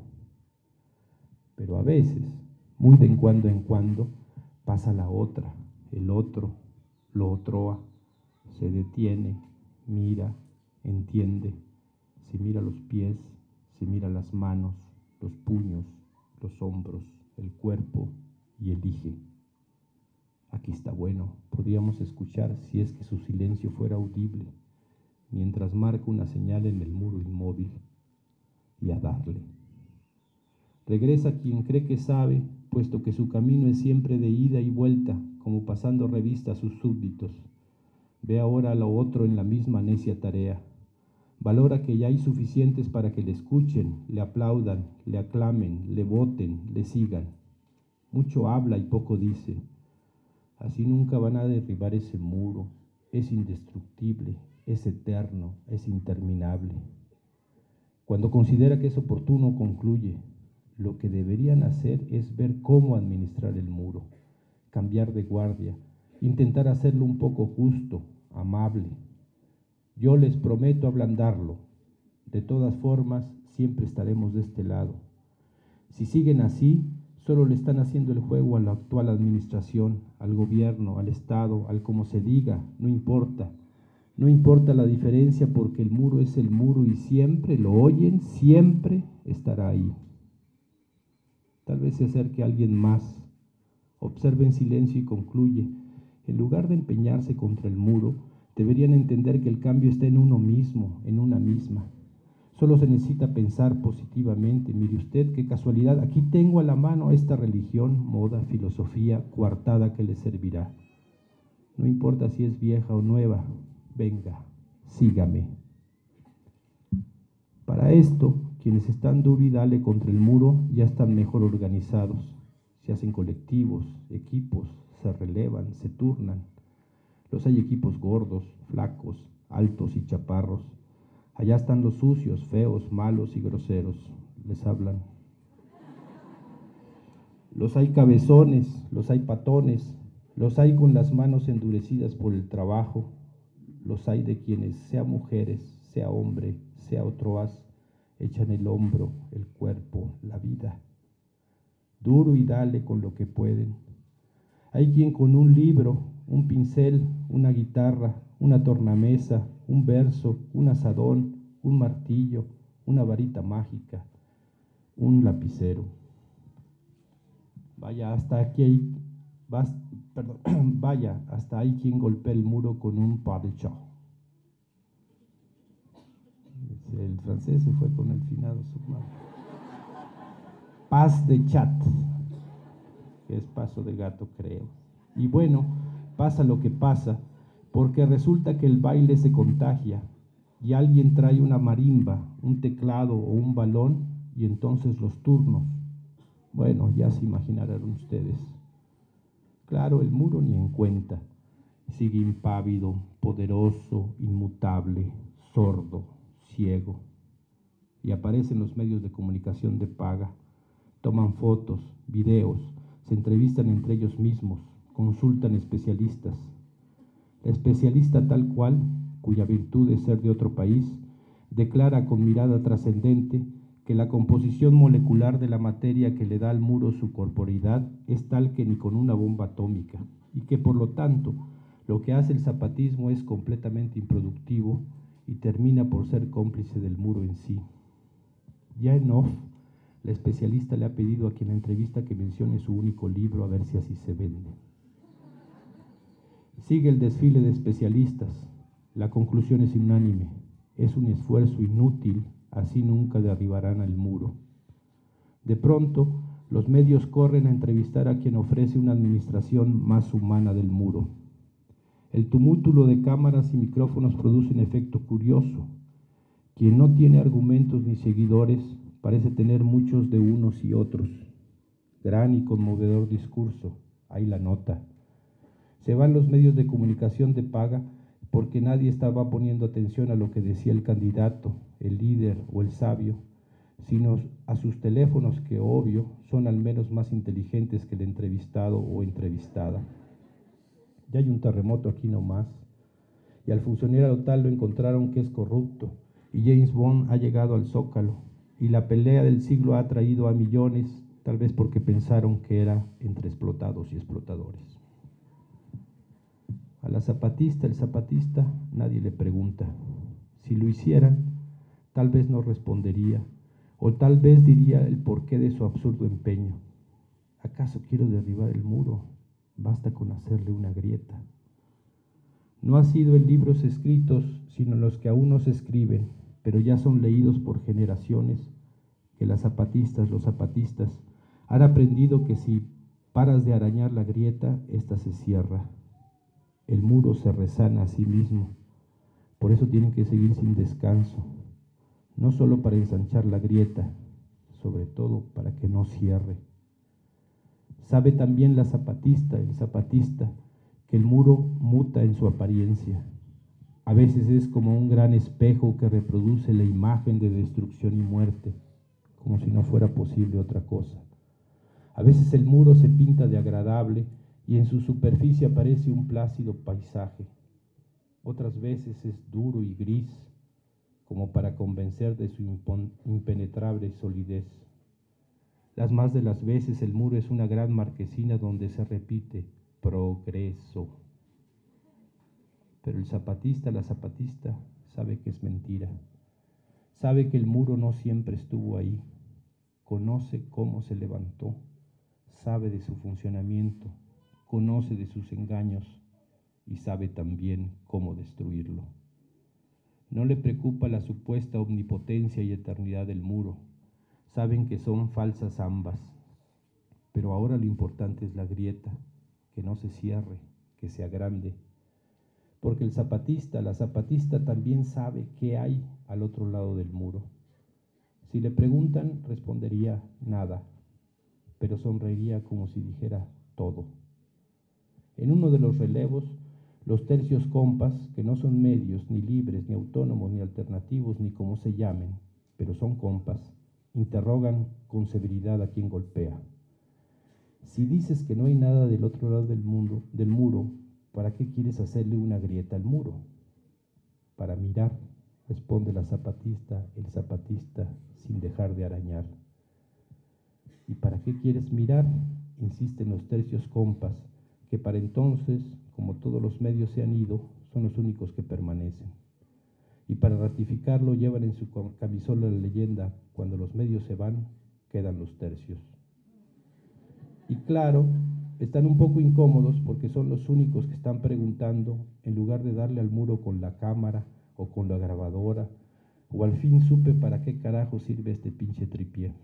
Pero a veces, muy de en cuando en cuando, pasa la otra, el otro, lo otroa, se detiene, mira, entiende, se mira los pies, se mira las manos, los puños, los hombros, el cuerpo y elige. Aquí está bueno, podríamos escuchar si es que su silencio fuera audible, mientras marca una señal en el muro inmóvil, y a darle. Regresa quien cree que sabe, puesto que su camino es siempre de ida y vuelta, como pasando revista a sus súbditos. Ve ahora a lo otro en la misma necia tarea. Valora que ya hay suficientes para que le escuchen, le aplaudan, le aclamen, le voten, le sigan. Mucho habla y poco dice. Así nunca van a derribar ese muro. Es indestructible, es eterno, es interminable. Cuando considera que es oportuno, concluye: lo que deberían hacer es ver cómo administrar el muro, cambiar de guardia, intentar hacerlo un poco justo, amable. Yo les prometo ablandarlo. De todas formas, siempre estaremos de este lado. Si siguen así, solo le están haciendo el juego a la actual administración, al gobierno, al Estado, al como se diga, no importa. No importa la diferencia porque el muro es el muro y siempre, lo oyen, siempre estará ahí. Tal vez se acerque alguien más, observe en silencio y concluye: en lugar de empeñarse contra el muro, deberían entender que el cambio está en uno mismo, en una misma. Solo se necesita pensar positivamente. Mire usted qué casualidad, aquí tengo a la mano esta religión, moda, filosofía, coartada que le servirá. No importa si es vieja o nueva, venga, sígame. Para esto, quienes están duro y dale contra el muro ya están mejor organizados. se hacen colectivos, equipos, se relevan, se turnan. Los hay equipos gordos, flacos, altos y chaparros. Allá están los sucios, feos, malos y groseros. Les hablan. Los hay cabezones, los hay patones, los hay con las manos endurecidas por el trabajo, los hay de quienes, sea mujeres, sea hombre, sea otro as, echan el hombro, el cuerpo, la vida. Duro y dale con lo que pueden. Hay quien con un libro, un pincel, una guitarra, una tornamesa, un verso, un azadón, un martillo, una varita mágica, un lapicero. Vaya, hasta aquí hay, vas, perdón, vaya, hasta hay quien golpea el muro con un pas de chat. El francés se fue con el finado submarino. Pas de chat, que es paso de gato, creo. Y bueno, pasa lo que pasa, porque resulta que el baile se contagia y alguien trae una marimba, un teclado o un balón y entonces los turnos. Bueno, ya se imaginarán ustedes. Claro, el muro ni en cuenta. Sigue impávido, poderoso, inmutable, sordo, ciego. Y aparecen los medios de comunicación de paga. Toman fotos, videos, se entrevistan entre ellos mismos, consultan especialistas. La especialista tal cual, cuya virtud es ser de otro país, declara con mirada trascendente que la composición molecular de la materia que le da al muro su corporeidad es tal que ni con una bomba atómica, y que por lo tanto lo que hace el zapatismo es completamente improductivo y termina por ser cómplice del muro en sí. Ya en off, la especialista le ha pedido a quien la entrevista que mencione su único libro a ver si así se vende. Sigue el desfile de especialistas. La conclusión es unánime. Es un esfuerzo inútil, así nunca derribarán al muro. De pronto, los medios corren a entrevistar a quien ofrece una administración más humana del muro. El tumúltuo de cámaras y micrófonos produce un efecto curioso. Quien no tiene argumentos ni seguidores parece tener muchos de unos y otros. Gran y conmovedor discurso, ahí la nota. Se van los medios de comunicación de paga porque nadie estaba poniendo atención a lo que decía el candidato, el líder o el sabio, sino a sus teléfonos que, obvio, son al menos más inteligentes que el entrevistado o entrevistada. Ya hay un terremoto aquí nomás, y al funcionario tal lo encontraron que es corrupto, y James Bond ha llegado al Zócalo, y la pelea del siglo ha atraído a millones, tal vez porque pensaron que era entre explotados y explotadores. A la zapatista, el zapatista, nadie le pregunta. Si lo hicieran, tal vez no respondería, o tal vez diría el porqué de su absurdo empeño. ¿Acaso quiero derribar el muro? Basta con hacerle una grieta. No ha sido en libros escritos, sino en los que aún no se escriben, pero ya son leídos por generaciones, que las zapatistas, los zapatistas, han aprendido que si paras de arañar la grieta, ésta se cierra. El muro se resana a sí mismo, por eso tienen que seguir sin descanso, no solo para ensanchar la grieta, sobre todo para que no cierre. Sabe también la zapatista, el zapatista, que el muro muta en su apariencia. A veces es como un gran espejo que reproduce la imagen de destrucción y muerte, como si no fuera posible otra cosa. A veces el muro se pinta de agradable y en su superficie aparece un plácido paisaje. Otras veces es duro y gris, como para convencer de su impenetrable solidez. Las más de las veces el muro es una gran marquesina donde se repite progreso. Pero el zapatista, la zapatista, sabe que es mentira. Sabe que el muro no siempre estuvo ahí. Conoce cómo se levantó. Sabe de su funcionamiento. Conoce de sus engaños y sabe también cómo destruirlo. No le preocupa la supuesta omnipotencia y eternidad del muro. Saben que son falsas ambas. Pero ahora lo importante es la grieta, que no se cierre, que sea grande. Porque el zapatista, la zapatista también sabe qué hay al otro lado del muro. Si le preguntan, respondería nada. pero sonreiría como si dijera todo. En uno de los relevos, los tercios compas, que no son medios, ni libres, ni autónomos, ni alternativos, ni como se llamen, pero son compas, interrogan con severidad a quien golpea. Si dices que no hay nada del otro lado del mundo, del muro, ¿para qué quieres hacerle una grieta al muro? Para mirar, responde la zapatista, el zapatista, sin dejar de arañar. ¿Y para qué quieres mirar? Insisten los tercios compas, que para entonces, como todos los medios se han ido, son los únicos que permanecen. Y para ratificarlo llevan en su camisola la leyenda: cuando los medios se van, quedan los tercios. Y claro, están un poco incómodos porque son los únicos que están preguntando, en lugar de darle al muro con la cámara o con la grabadora, o al fin supe para qué carajo sirve este pinche tripié.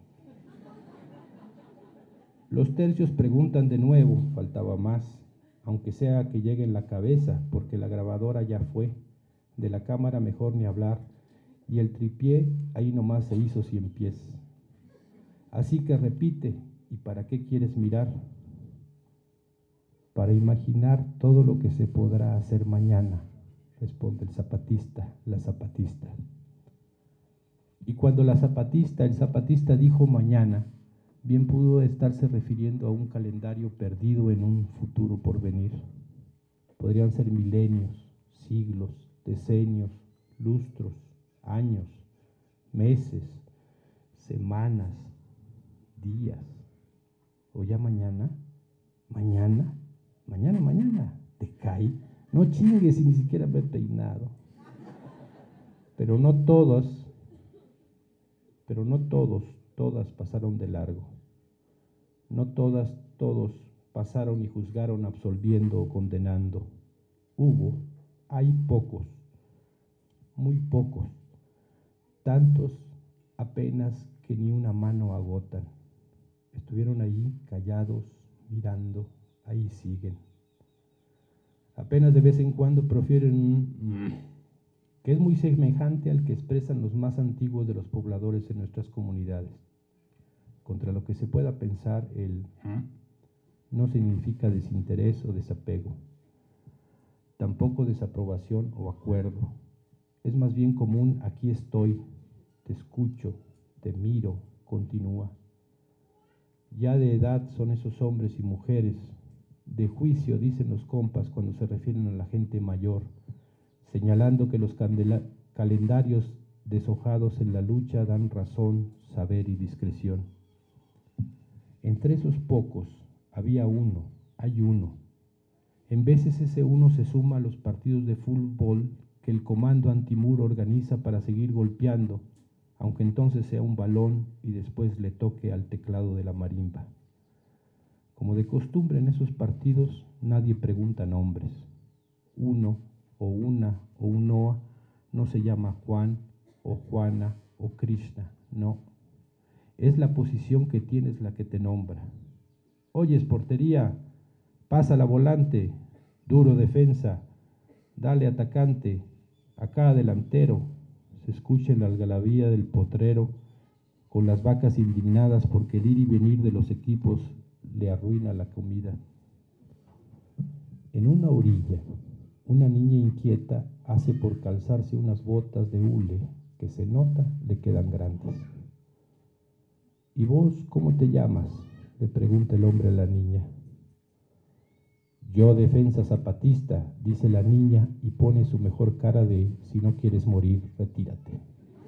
Los tercios preguntan de nuevo, faltaba más, aunque sea que llegue en la cabeza, porque la grabadora ya fue, de la cámara mejor ni hablar, y el tripié ahí nomás se hizo cien pies. Así que repite, ¿y para qué quieres mirar? Para imaginar todo lo que se podrá hacer mañana, responde el zapatista, la zapatista. Y cuando la zapatista, el zapatista dijo mañana, bien pudo estarse refiriendo a un calendario perdido en un futuro por venir. Podrían ser milenios, siglos, decenios, lustros, años, meses, semanas, días. ¿O ya mañana? ¿Mañana? Mañana, mañana. ¿Te cae? No chingues y ni siquiera me he peinado. Pero no todos, pero no todos, todas pasaron de largo. No todas, todos pasaron y juzgaron absolviendo o condenando. Hubo, hay pocos, muy pocos, tantos apenas que ni una mano agotan. Estuvieron allí callados, mirando, ahí siguen. Apenas de vez en cuando profieren un que es muy semejante al que expresan los más antiguos de los pobladores en nuestras comunidades. Contra lo que se pueda pensar, el no significa desinterés o desapego, tampoco desaprobación o acuerdo. Es más bien común: aquí estoy, te escucho, te miro, continúa. Ya de edad son esos hombres y mujeres, de juicio dicen los compas cuando se refieren a la gente mayor, señalando que los calendarios deshojados en la lucha dan razón, saber y discreción. Entre esos pocos había uno, hay uno. En veces ese uno se suma a los partidos de fútbol que el comando antimuro organiza para seguir golpeando, aunque entonces sea un balón y después le toque al teclado de la marimba. Como de costumbre en esos partidos, nadie pregunta nombres. Uno o una o unoa no se llama Juan o Juana o Krishna, no. Es la posición que tienes la que te nombra. Oyes, portería, pasa la volante, duro defensa, dale atacante, acá delantero. Se escucha la algarabía del potrero con las vacas indignadas porque el ir y venir de los equipos le arruina la comida. En una orilla, una niña inquieta hace por calzarse unas botas de hule que se nota le quedan grandes. ¿Y vos cómo te llamas?, le pregunta el hombre a la niña. Yo defensa zapatista, dice la niña y pone su mejor cara de si no quieres morir, retírate.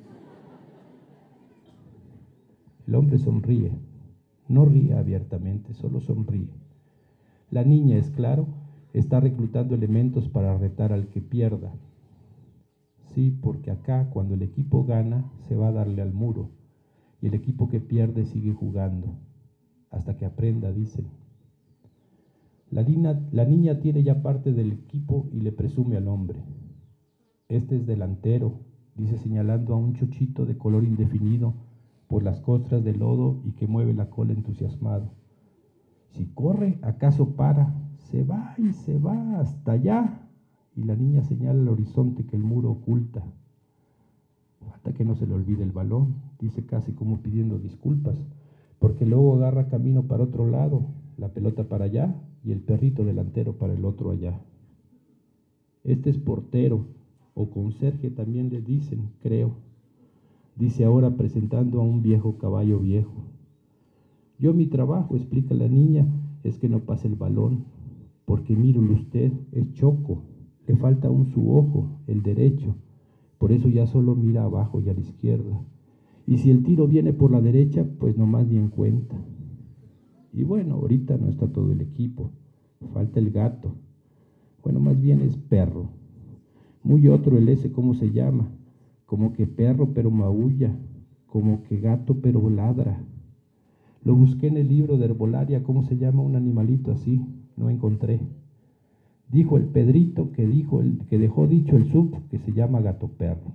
El hombre sonríe, no ríe abiertamente, solo sonríe. La niña, es claro, está reclutando elementos para retar al que pierda. Sí, porque acá cuando el equipo gana se va a darle al muro y el equipo que pierde sigue jugando hasta que aprenda, dicen. La niña, la niña tiene ya parte del equipo y le presume al hombre. Este es delantero, dice señalando a un chochito de color indefinido por las costras de lodo y que mueve la cola entusiasmado. Si corre, ¿acaso para? Se va y se va hasta allá. Y la niña señala el horizonte que el muro oculta. Falta que no se le olvide el balón, dice casi como pidiendo disculpas. porque luego agarra camino para otro lado, la pelota para allá y el perrito delantero para el otro allá. Este es portero, o conserje también le dicen, creo. Dice ahora presentando a un viejo caballo viejo. Yo mi trabajo, explica la niña, es que no pase el balón, porque mírelo usted, es choco, le falta un su ojo, el derecho, por eso ya solo mira abajo y a la izquierda. Y si el tiro viene por la derecha, pues nomás ni en cuenta. Y bueno, ahorita no está todo el equipo, falta el gato. Bueno, más bien es perro. Muy otro el ese, ¿cómo se llama? Como que perro pero maulla, como que gato pero ladra. Lo busqué en el libro de herbolaria, ¿cómo se llama un animalito así? No encontré. Dijo el Pedrito que, dijo el, que dejó dicho el sub que se llama gato perro.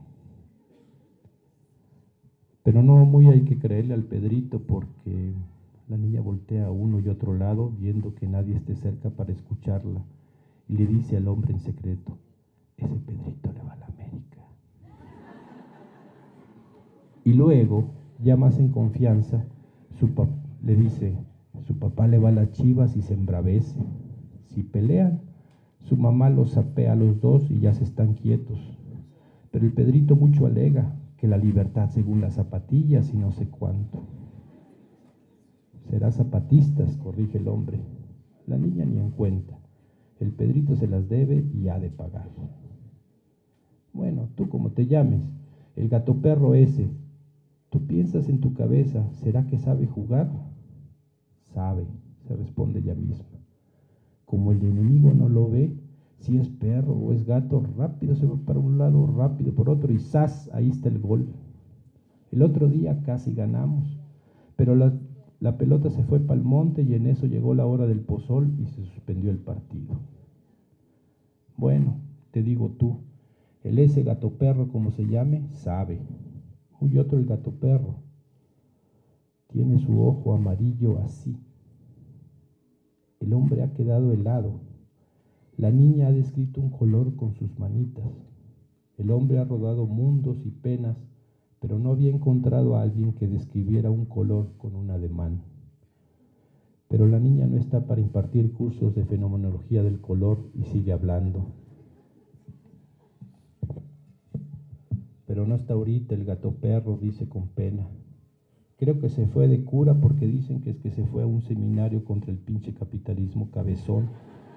Pero no muy hay que creerle al Pedrito porque la niña voltea a uno y otro lado viendo que nadie esté cerca para escucharla y le dice al hombre en secreto, ese Pedrito le va a la América. Y luego, ya más en confianza, su le dice, su papá le va a las Chivas y se embravece. Si pelean, su mamá los sapea a los dos y ya se están quietos. Pero el Pedrito mucho alega que la libertad según las zapatillas y no sé cuánto. Será zapatistas, corrige el hombre. La niña ni en cuenta. El Pedrito se las debe y ha de pagar. Bueno, tú como te llames, el gato perro ese, tú piensas en tu cabeza, ¿será que sabe jugar? Sabe, se responde ella misma. Como el enemigo no lo ve, si es perro o es gato, rápido se va para un lado, rápido por otro y ¡zas! Ahí está el gol. El otro día casi ganamos, pero la, la pelota se fue para el monte y en eso llegó la hora del pozol y se suspendió el partido. Bueno, te digo tú, el ese gato perro, como se llame, sabe. Muy otro el gato perro. Tiene su ojo amarillo así. El hombre ha quedado helado. La niña ha descrito un color con sus manitas. El hombre ha rodado mundos y penas, pero no había encontrado a alguien que describiera un color con un ademán. Pero la niña no está para impartir cursos de fenomenología del color y sigue hablando. Pero no está ahorita el gato perro, dice con pena. Creo que se fue de cura porque dicen que es que se fue a un seminario contra el pinche capitalismo cabezón.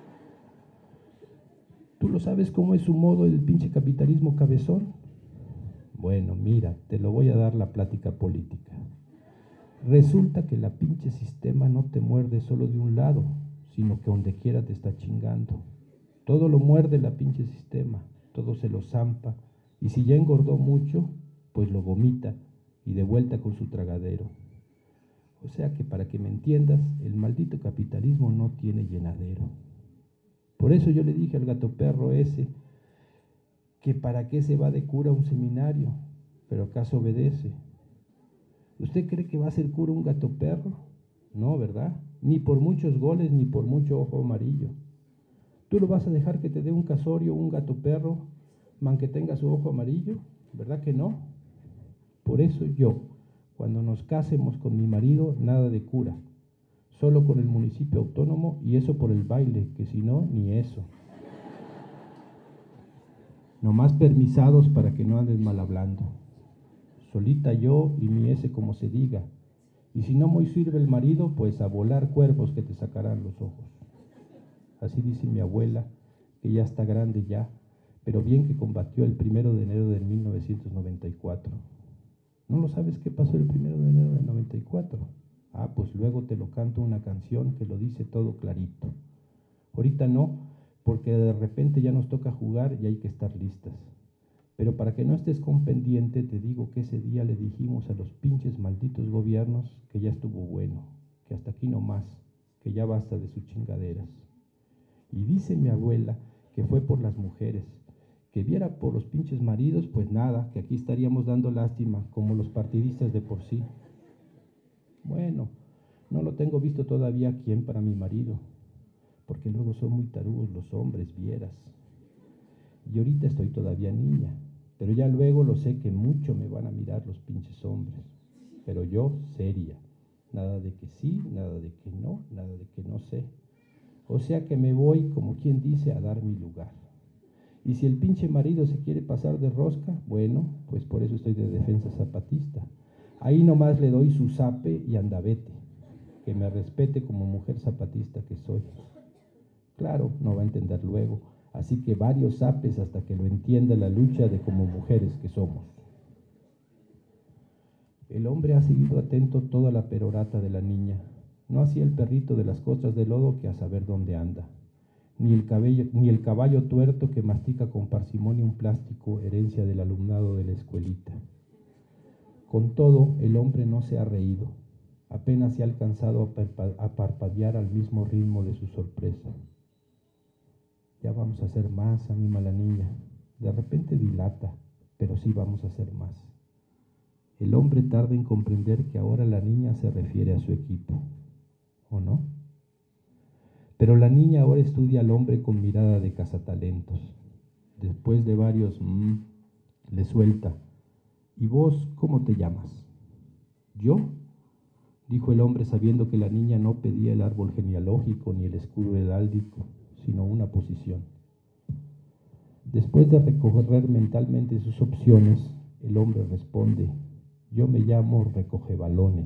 ¿Tú lo sabes cómo es su modo el pinche capitalismo cabezón? Bueno, mira, te lo voy a dar la plática política. Resulta que la pinche sistema no te muerde solo de un lado, sino que donde quiera te está chingando. Todo lo muerde la pinche sistema, todo se lo zampa, y si ya engordó mucho, pues lo vomita y de vuelta con su tragadero. O sea que para que me entiendas, el maldito capitalismo no tiene llenadero. Por eso yo le dije al gato perro ese que para qué se va de cura a un seminario, pero acaso obedece. ¿Usted cree que va a ser cura un gato perro? No, ¿verdad? Ni por muchos goles, ni por mucho ojo amarillo. ¿Tú lo vas a dejar que te dé un casorio, un gato perro, man que tenga su ojo amarillo? ¿Verdad que no? Por eso yo, cuando nos casemos con mi marido, nada de cura. Solo con el municipio autónomo y eso por el baile, que si no, ni eso. Nomás permisados para que no andes mal hablando. Solita yo y mi ese como se diga. Y si no muy sirve el marido, pues a volar cuervos que te sacarán los ojos. Así dice mi abuela, que ya está grande ya, pero bien que combatió el primero de enero de mil novecientos noventa y cuatro. ¿No lo sabes qué pasó el primero de enero del noventa y cuatro? Ah, pues luego te lo canto una canción que lo dice todo clarito. Ahorita no, porque de repente ya nos toca jugar y hay que estar listas. Pero para que no estés con pendiente, te digo que ese día le dijimos a los pinches malditos gobiernos que ya estuvo bueno, que hasta aquí no más, que ya basta de sus chingaderas. Y dice mi abuela que fue por las mujeres, que viera por los pinches maridos, pues nada, que aquí estaríamos dando lástima, como los partidistas de por sí. Bueno, no lo tengo visto todavía quién para mi marido, porque luego son muy tarugos los hombres, vieras. Y ahorita estoy todavía niña, pero ya luego lo sé que mucho me van a mirar los pinches hombres, pero yo seria. Nada de que sí, nada de que no, nada de que no sé. O sea que me voy, como quien dice, a dar mi lugar. Y si el pinche marido se quiere pasar de rosca, bueno, pues por eso estoy de defensa zapatista. Ahí nomás le doy su zape y andavete, que me respete como mujer zapatista que soy. Claro, no va a entender luego, así que varios zapes hasta que lo entienda la lucha de como mujeres que somos. El hombre ha seguido atento toda la perorata de la niña. No hacía el perrito de las costras de lodo que a saber dónde anda. Ni el, cabello, ni el caballo tuerto que mastica con parsimonia un plástico, herencia del alumnado de la escuelita. Con todo, el hombre no se ha reído. Apenas se ha alcanzado a parpadear al mismo ritmo de su sorpresa. Ya vamos a hacer más, anima la niña. De repente dilata, pero sí vamos a hacer más. El hombre tarda en comprender que ahora la niña se refiere a su equipo, ¿o no? Pero la niña ahora estudia al hombre con mirada de cazatalentos. Después de varios mmm, le suelta. ¿Y vos cómo te llamas? ¿Yo? Dijo el hombre sabiendo que la niña no pedía el árbol genealógico ni el escudo heráldico, sino una posición. Después de recorrer mentalmente sus opciones, el hombre responde: yo me llamo Recogebalones.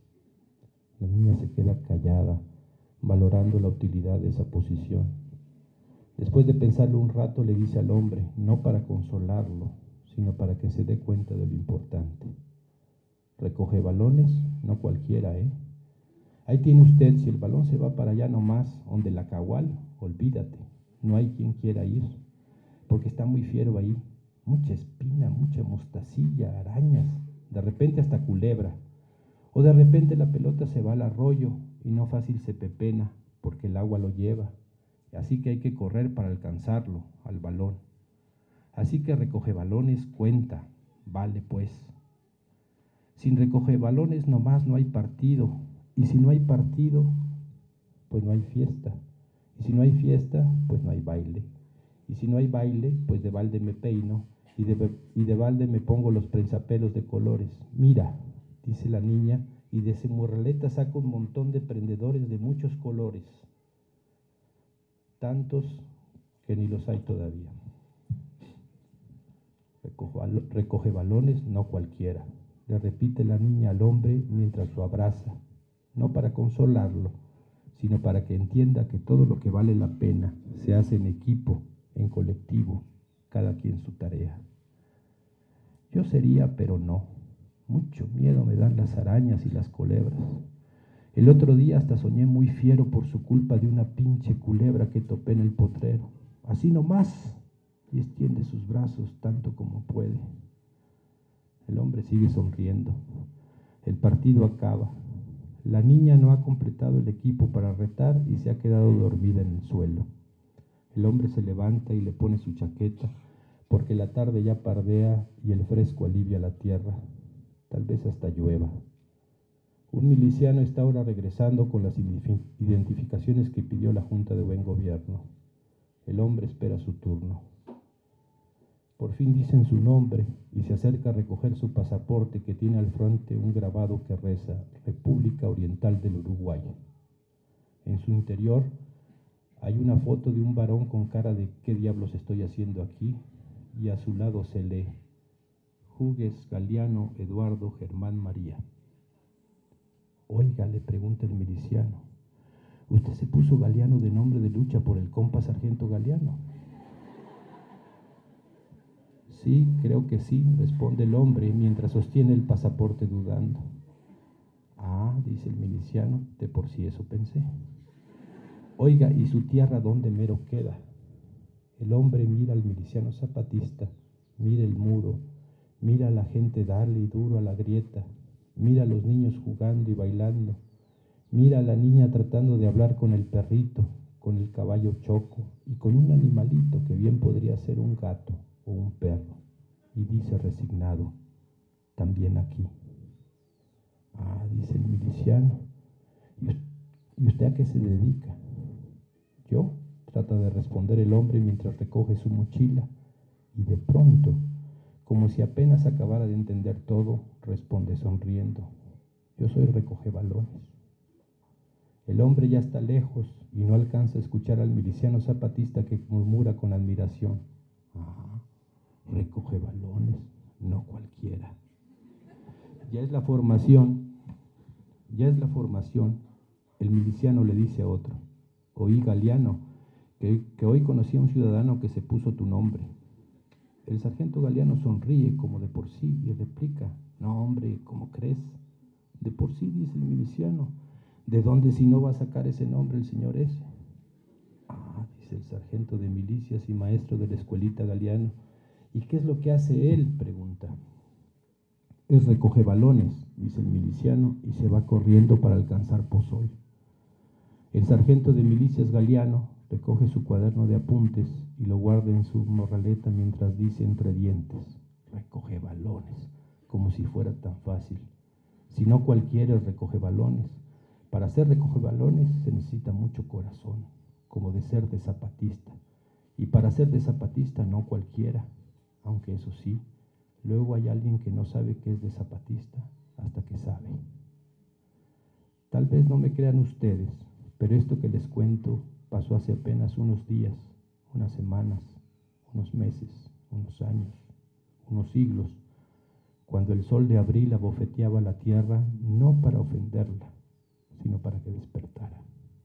La niña se queda callada, valorando la utilidad de esa posición. Después de pensarlo un rato, le dice al hombre, no para consolarlo, sino para que se dé cuenta de lo importante: Recogebalones, no cualquiera, ¿eh? Ahí tiene usted, si el balón se va para allá nomás, donde la cagual, olvídate, no hay quien quiera ir, porque está muy fiero ahí, mucha espina, mucha mostacilla, arañas, de repente hasta culebra, o de repente la pelota se va al arroyo y no fácil se pepena, porque el agua lo lleva, así que hay que correr para alcanzarlo, al balón. Así que Recogebalones cuenta, vale pues. Sin Recogebalones nomás no hay partido, y si no hay partido, pues no hay fiesta, y si no hay fiesta, pues no hay baile, y si no hay baile, pues de balde me peino, y de, y de balde me pongo los prensapelos de colores. Mira, dice la niña, y de su morraleta saca un montón de prendedores de muchos colores, tantos que ni los hay todavía. Recogebalones, no cualquiera, le repite la niña al hombre mientras lo abraza, no para consolarlo, sino para que entienda que todo lo que vale la pena se hace en equipo, en colectivo, cada quien su tarea. Yo sería, pero no. Mucho miedo me dan las arañas y las culebras. El otro día hasta soñé muy fiero por su culpa de una pinche culebra que topé en el potrero. Así nomás, y extiende sus brazos tanto como puede. El hombre sigue sonriendo. El partido acaba. La niña no ha completado el equipo para retar y se ha quedado dormida en el suelo. El hombre se levanta y le pone su chaqueta, porque la tarde ya pardea y el fresco alivia la tierra. Tal vez hasta llueva. Un miliciano está ahora regresando con las identificaciones que pidió la Junta de Buen Gobierno. El hombre espera su turno. Por fin dicen su nombre y se acerca a recoger su pasaporte, que tiene al frente un grabado que reza: República Oriental del Uruguay. En su interior hay una foto de un varón con cara de ¿qué diablos estoy haciendo aquí? Y a su lado se lee: Hugues Galiano Eduardo Germán María. Oiga, le pregunta el miliciano, ¿usted se puso Galiano de nombre de lucha por el compa sargento Galiano? Sí, creo que sí, responde el hombre mientras sostiene el pasaporte dudando. Ah, dice el miliciano, de por sí eso pensé. Oiga, ¿y su tierra dónde mero queda? El hombre mira al miliciano zapatista, mira el muro, mira a la gente darle y duro a la grieta, mira a los niños jugando y bailando, mira a la niña tratando de hablar con el perrito, con el caballo choco y con un animalito que bien podría ser un gato o un perro, y dice resignado, también aquí. Ah, dice el miliciano, ¿y usted a qué se dedica? ¿Yo? Trata de responder el hombre mientras recoge su mochila, y de pronto, como si apenas acabara de entender todo, responde sonriendo, Yo soy recogebalones. El hombre ya está lejos y no alcanza a escuchar al miliciano zapatista que murmura con admiración: ah, recogebalones, no cualquiera. Ya es la formación, ya es la formación. El miliciano le dice a otro: oí, Galiano, que, que hoy conocí a un ciudadano que se puso tu nombre. El sargento Galiano sonríe como de por sí y replica: no, hombre, ¿cómo crees? De por sí, dice el miliciano. ¿De dónde si no va a sacar ese nombre el señor ese? Ah, dice el sargento de milicias y maestro de la escuelita Galiano. ¿Y qué es lo que hace él?, pregunta. Es recoge balones, dice el miliciano, y se va corriendo para alcanzar Pozol. El sargento de milicias Galiano recoge su cuaderno de apuntes y lo guarda en su morraleta mientras dice entre dientes: recoge balones, como si fuera tan fácil. Si no cualquiera es recoge balones. Para ser recoge balones se necesita mucho corazón, como de ser de zapatista. Y para ser de zapatista no cualquiera, aunque eso sí, luego hay alguien que no sabe que es de zapatista hasta que sabe. Tal vez no me crean ustedes, pero esto que les cuento pasó hace apenas unos días, unas semanas, unos meses, unos años, unos siglos, cuando el sol de abril abofeteaba la tierra no para ofenderla, sino para que despertara.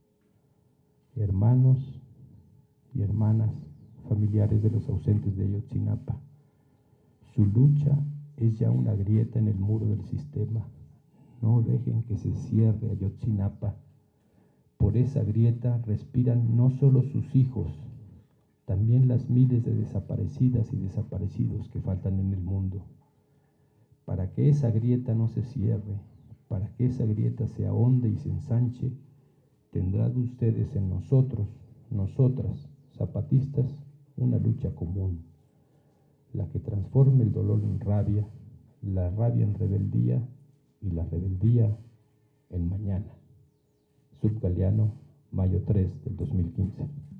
Hermanos y hermanas, familiares de los ausentes de Ayotzinapa, su lucha es ya una grieta en el muro del sistema. No dejen que se cierre Ayotzinapa. Por esa grieta respiran no solo sus hijos, también las miles de desaparecidas y desaparecidos que faltan en el mundo. Para que esa grieta no se cierre, para que esa grieta se ahonde y se ensanche, tendrán ustedes en nosotros, nosotras, zapatistas, una lucha común, la que transforme el dolor en rabia, la rabia en rebeldía y la rebeldía en mañana. Sub Galiano, mayo tres del dos mil quince.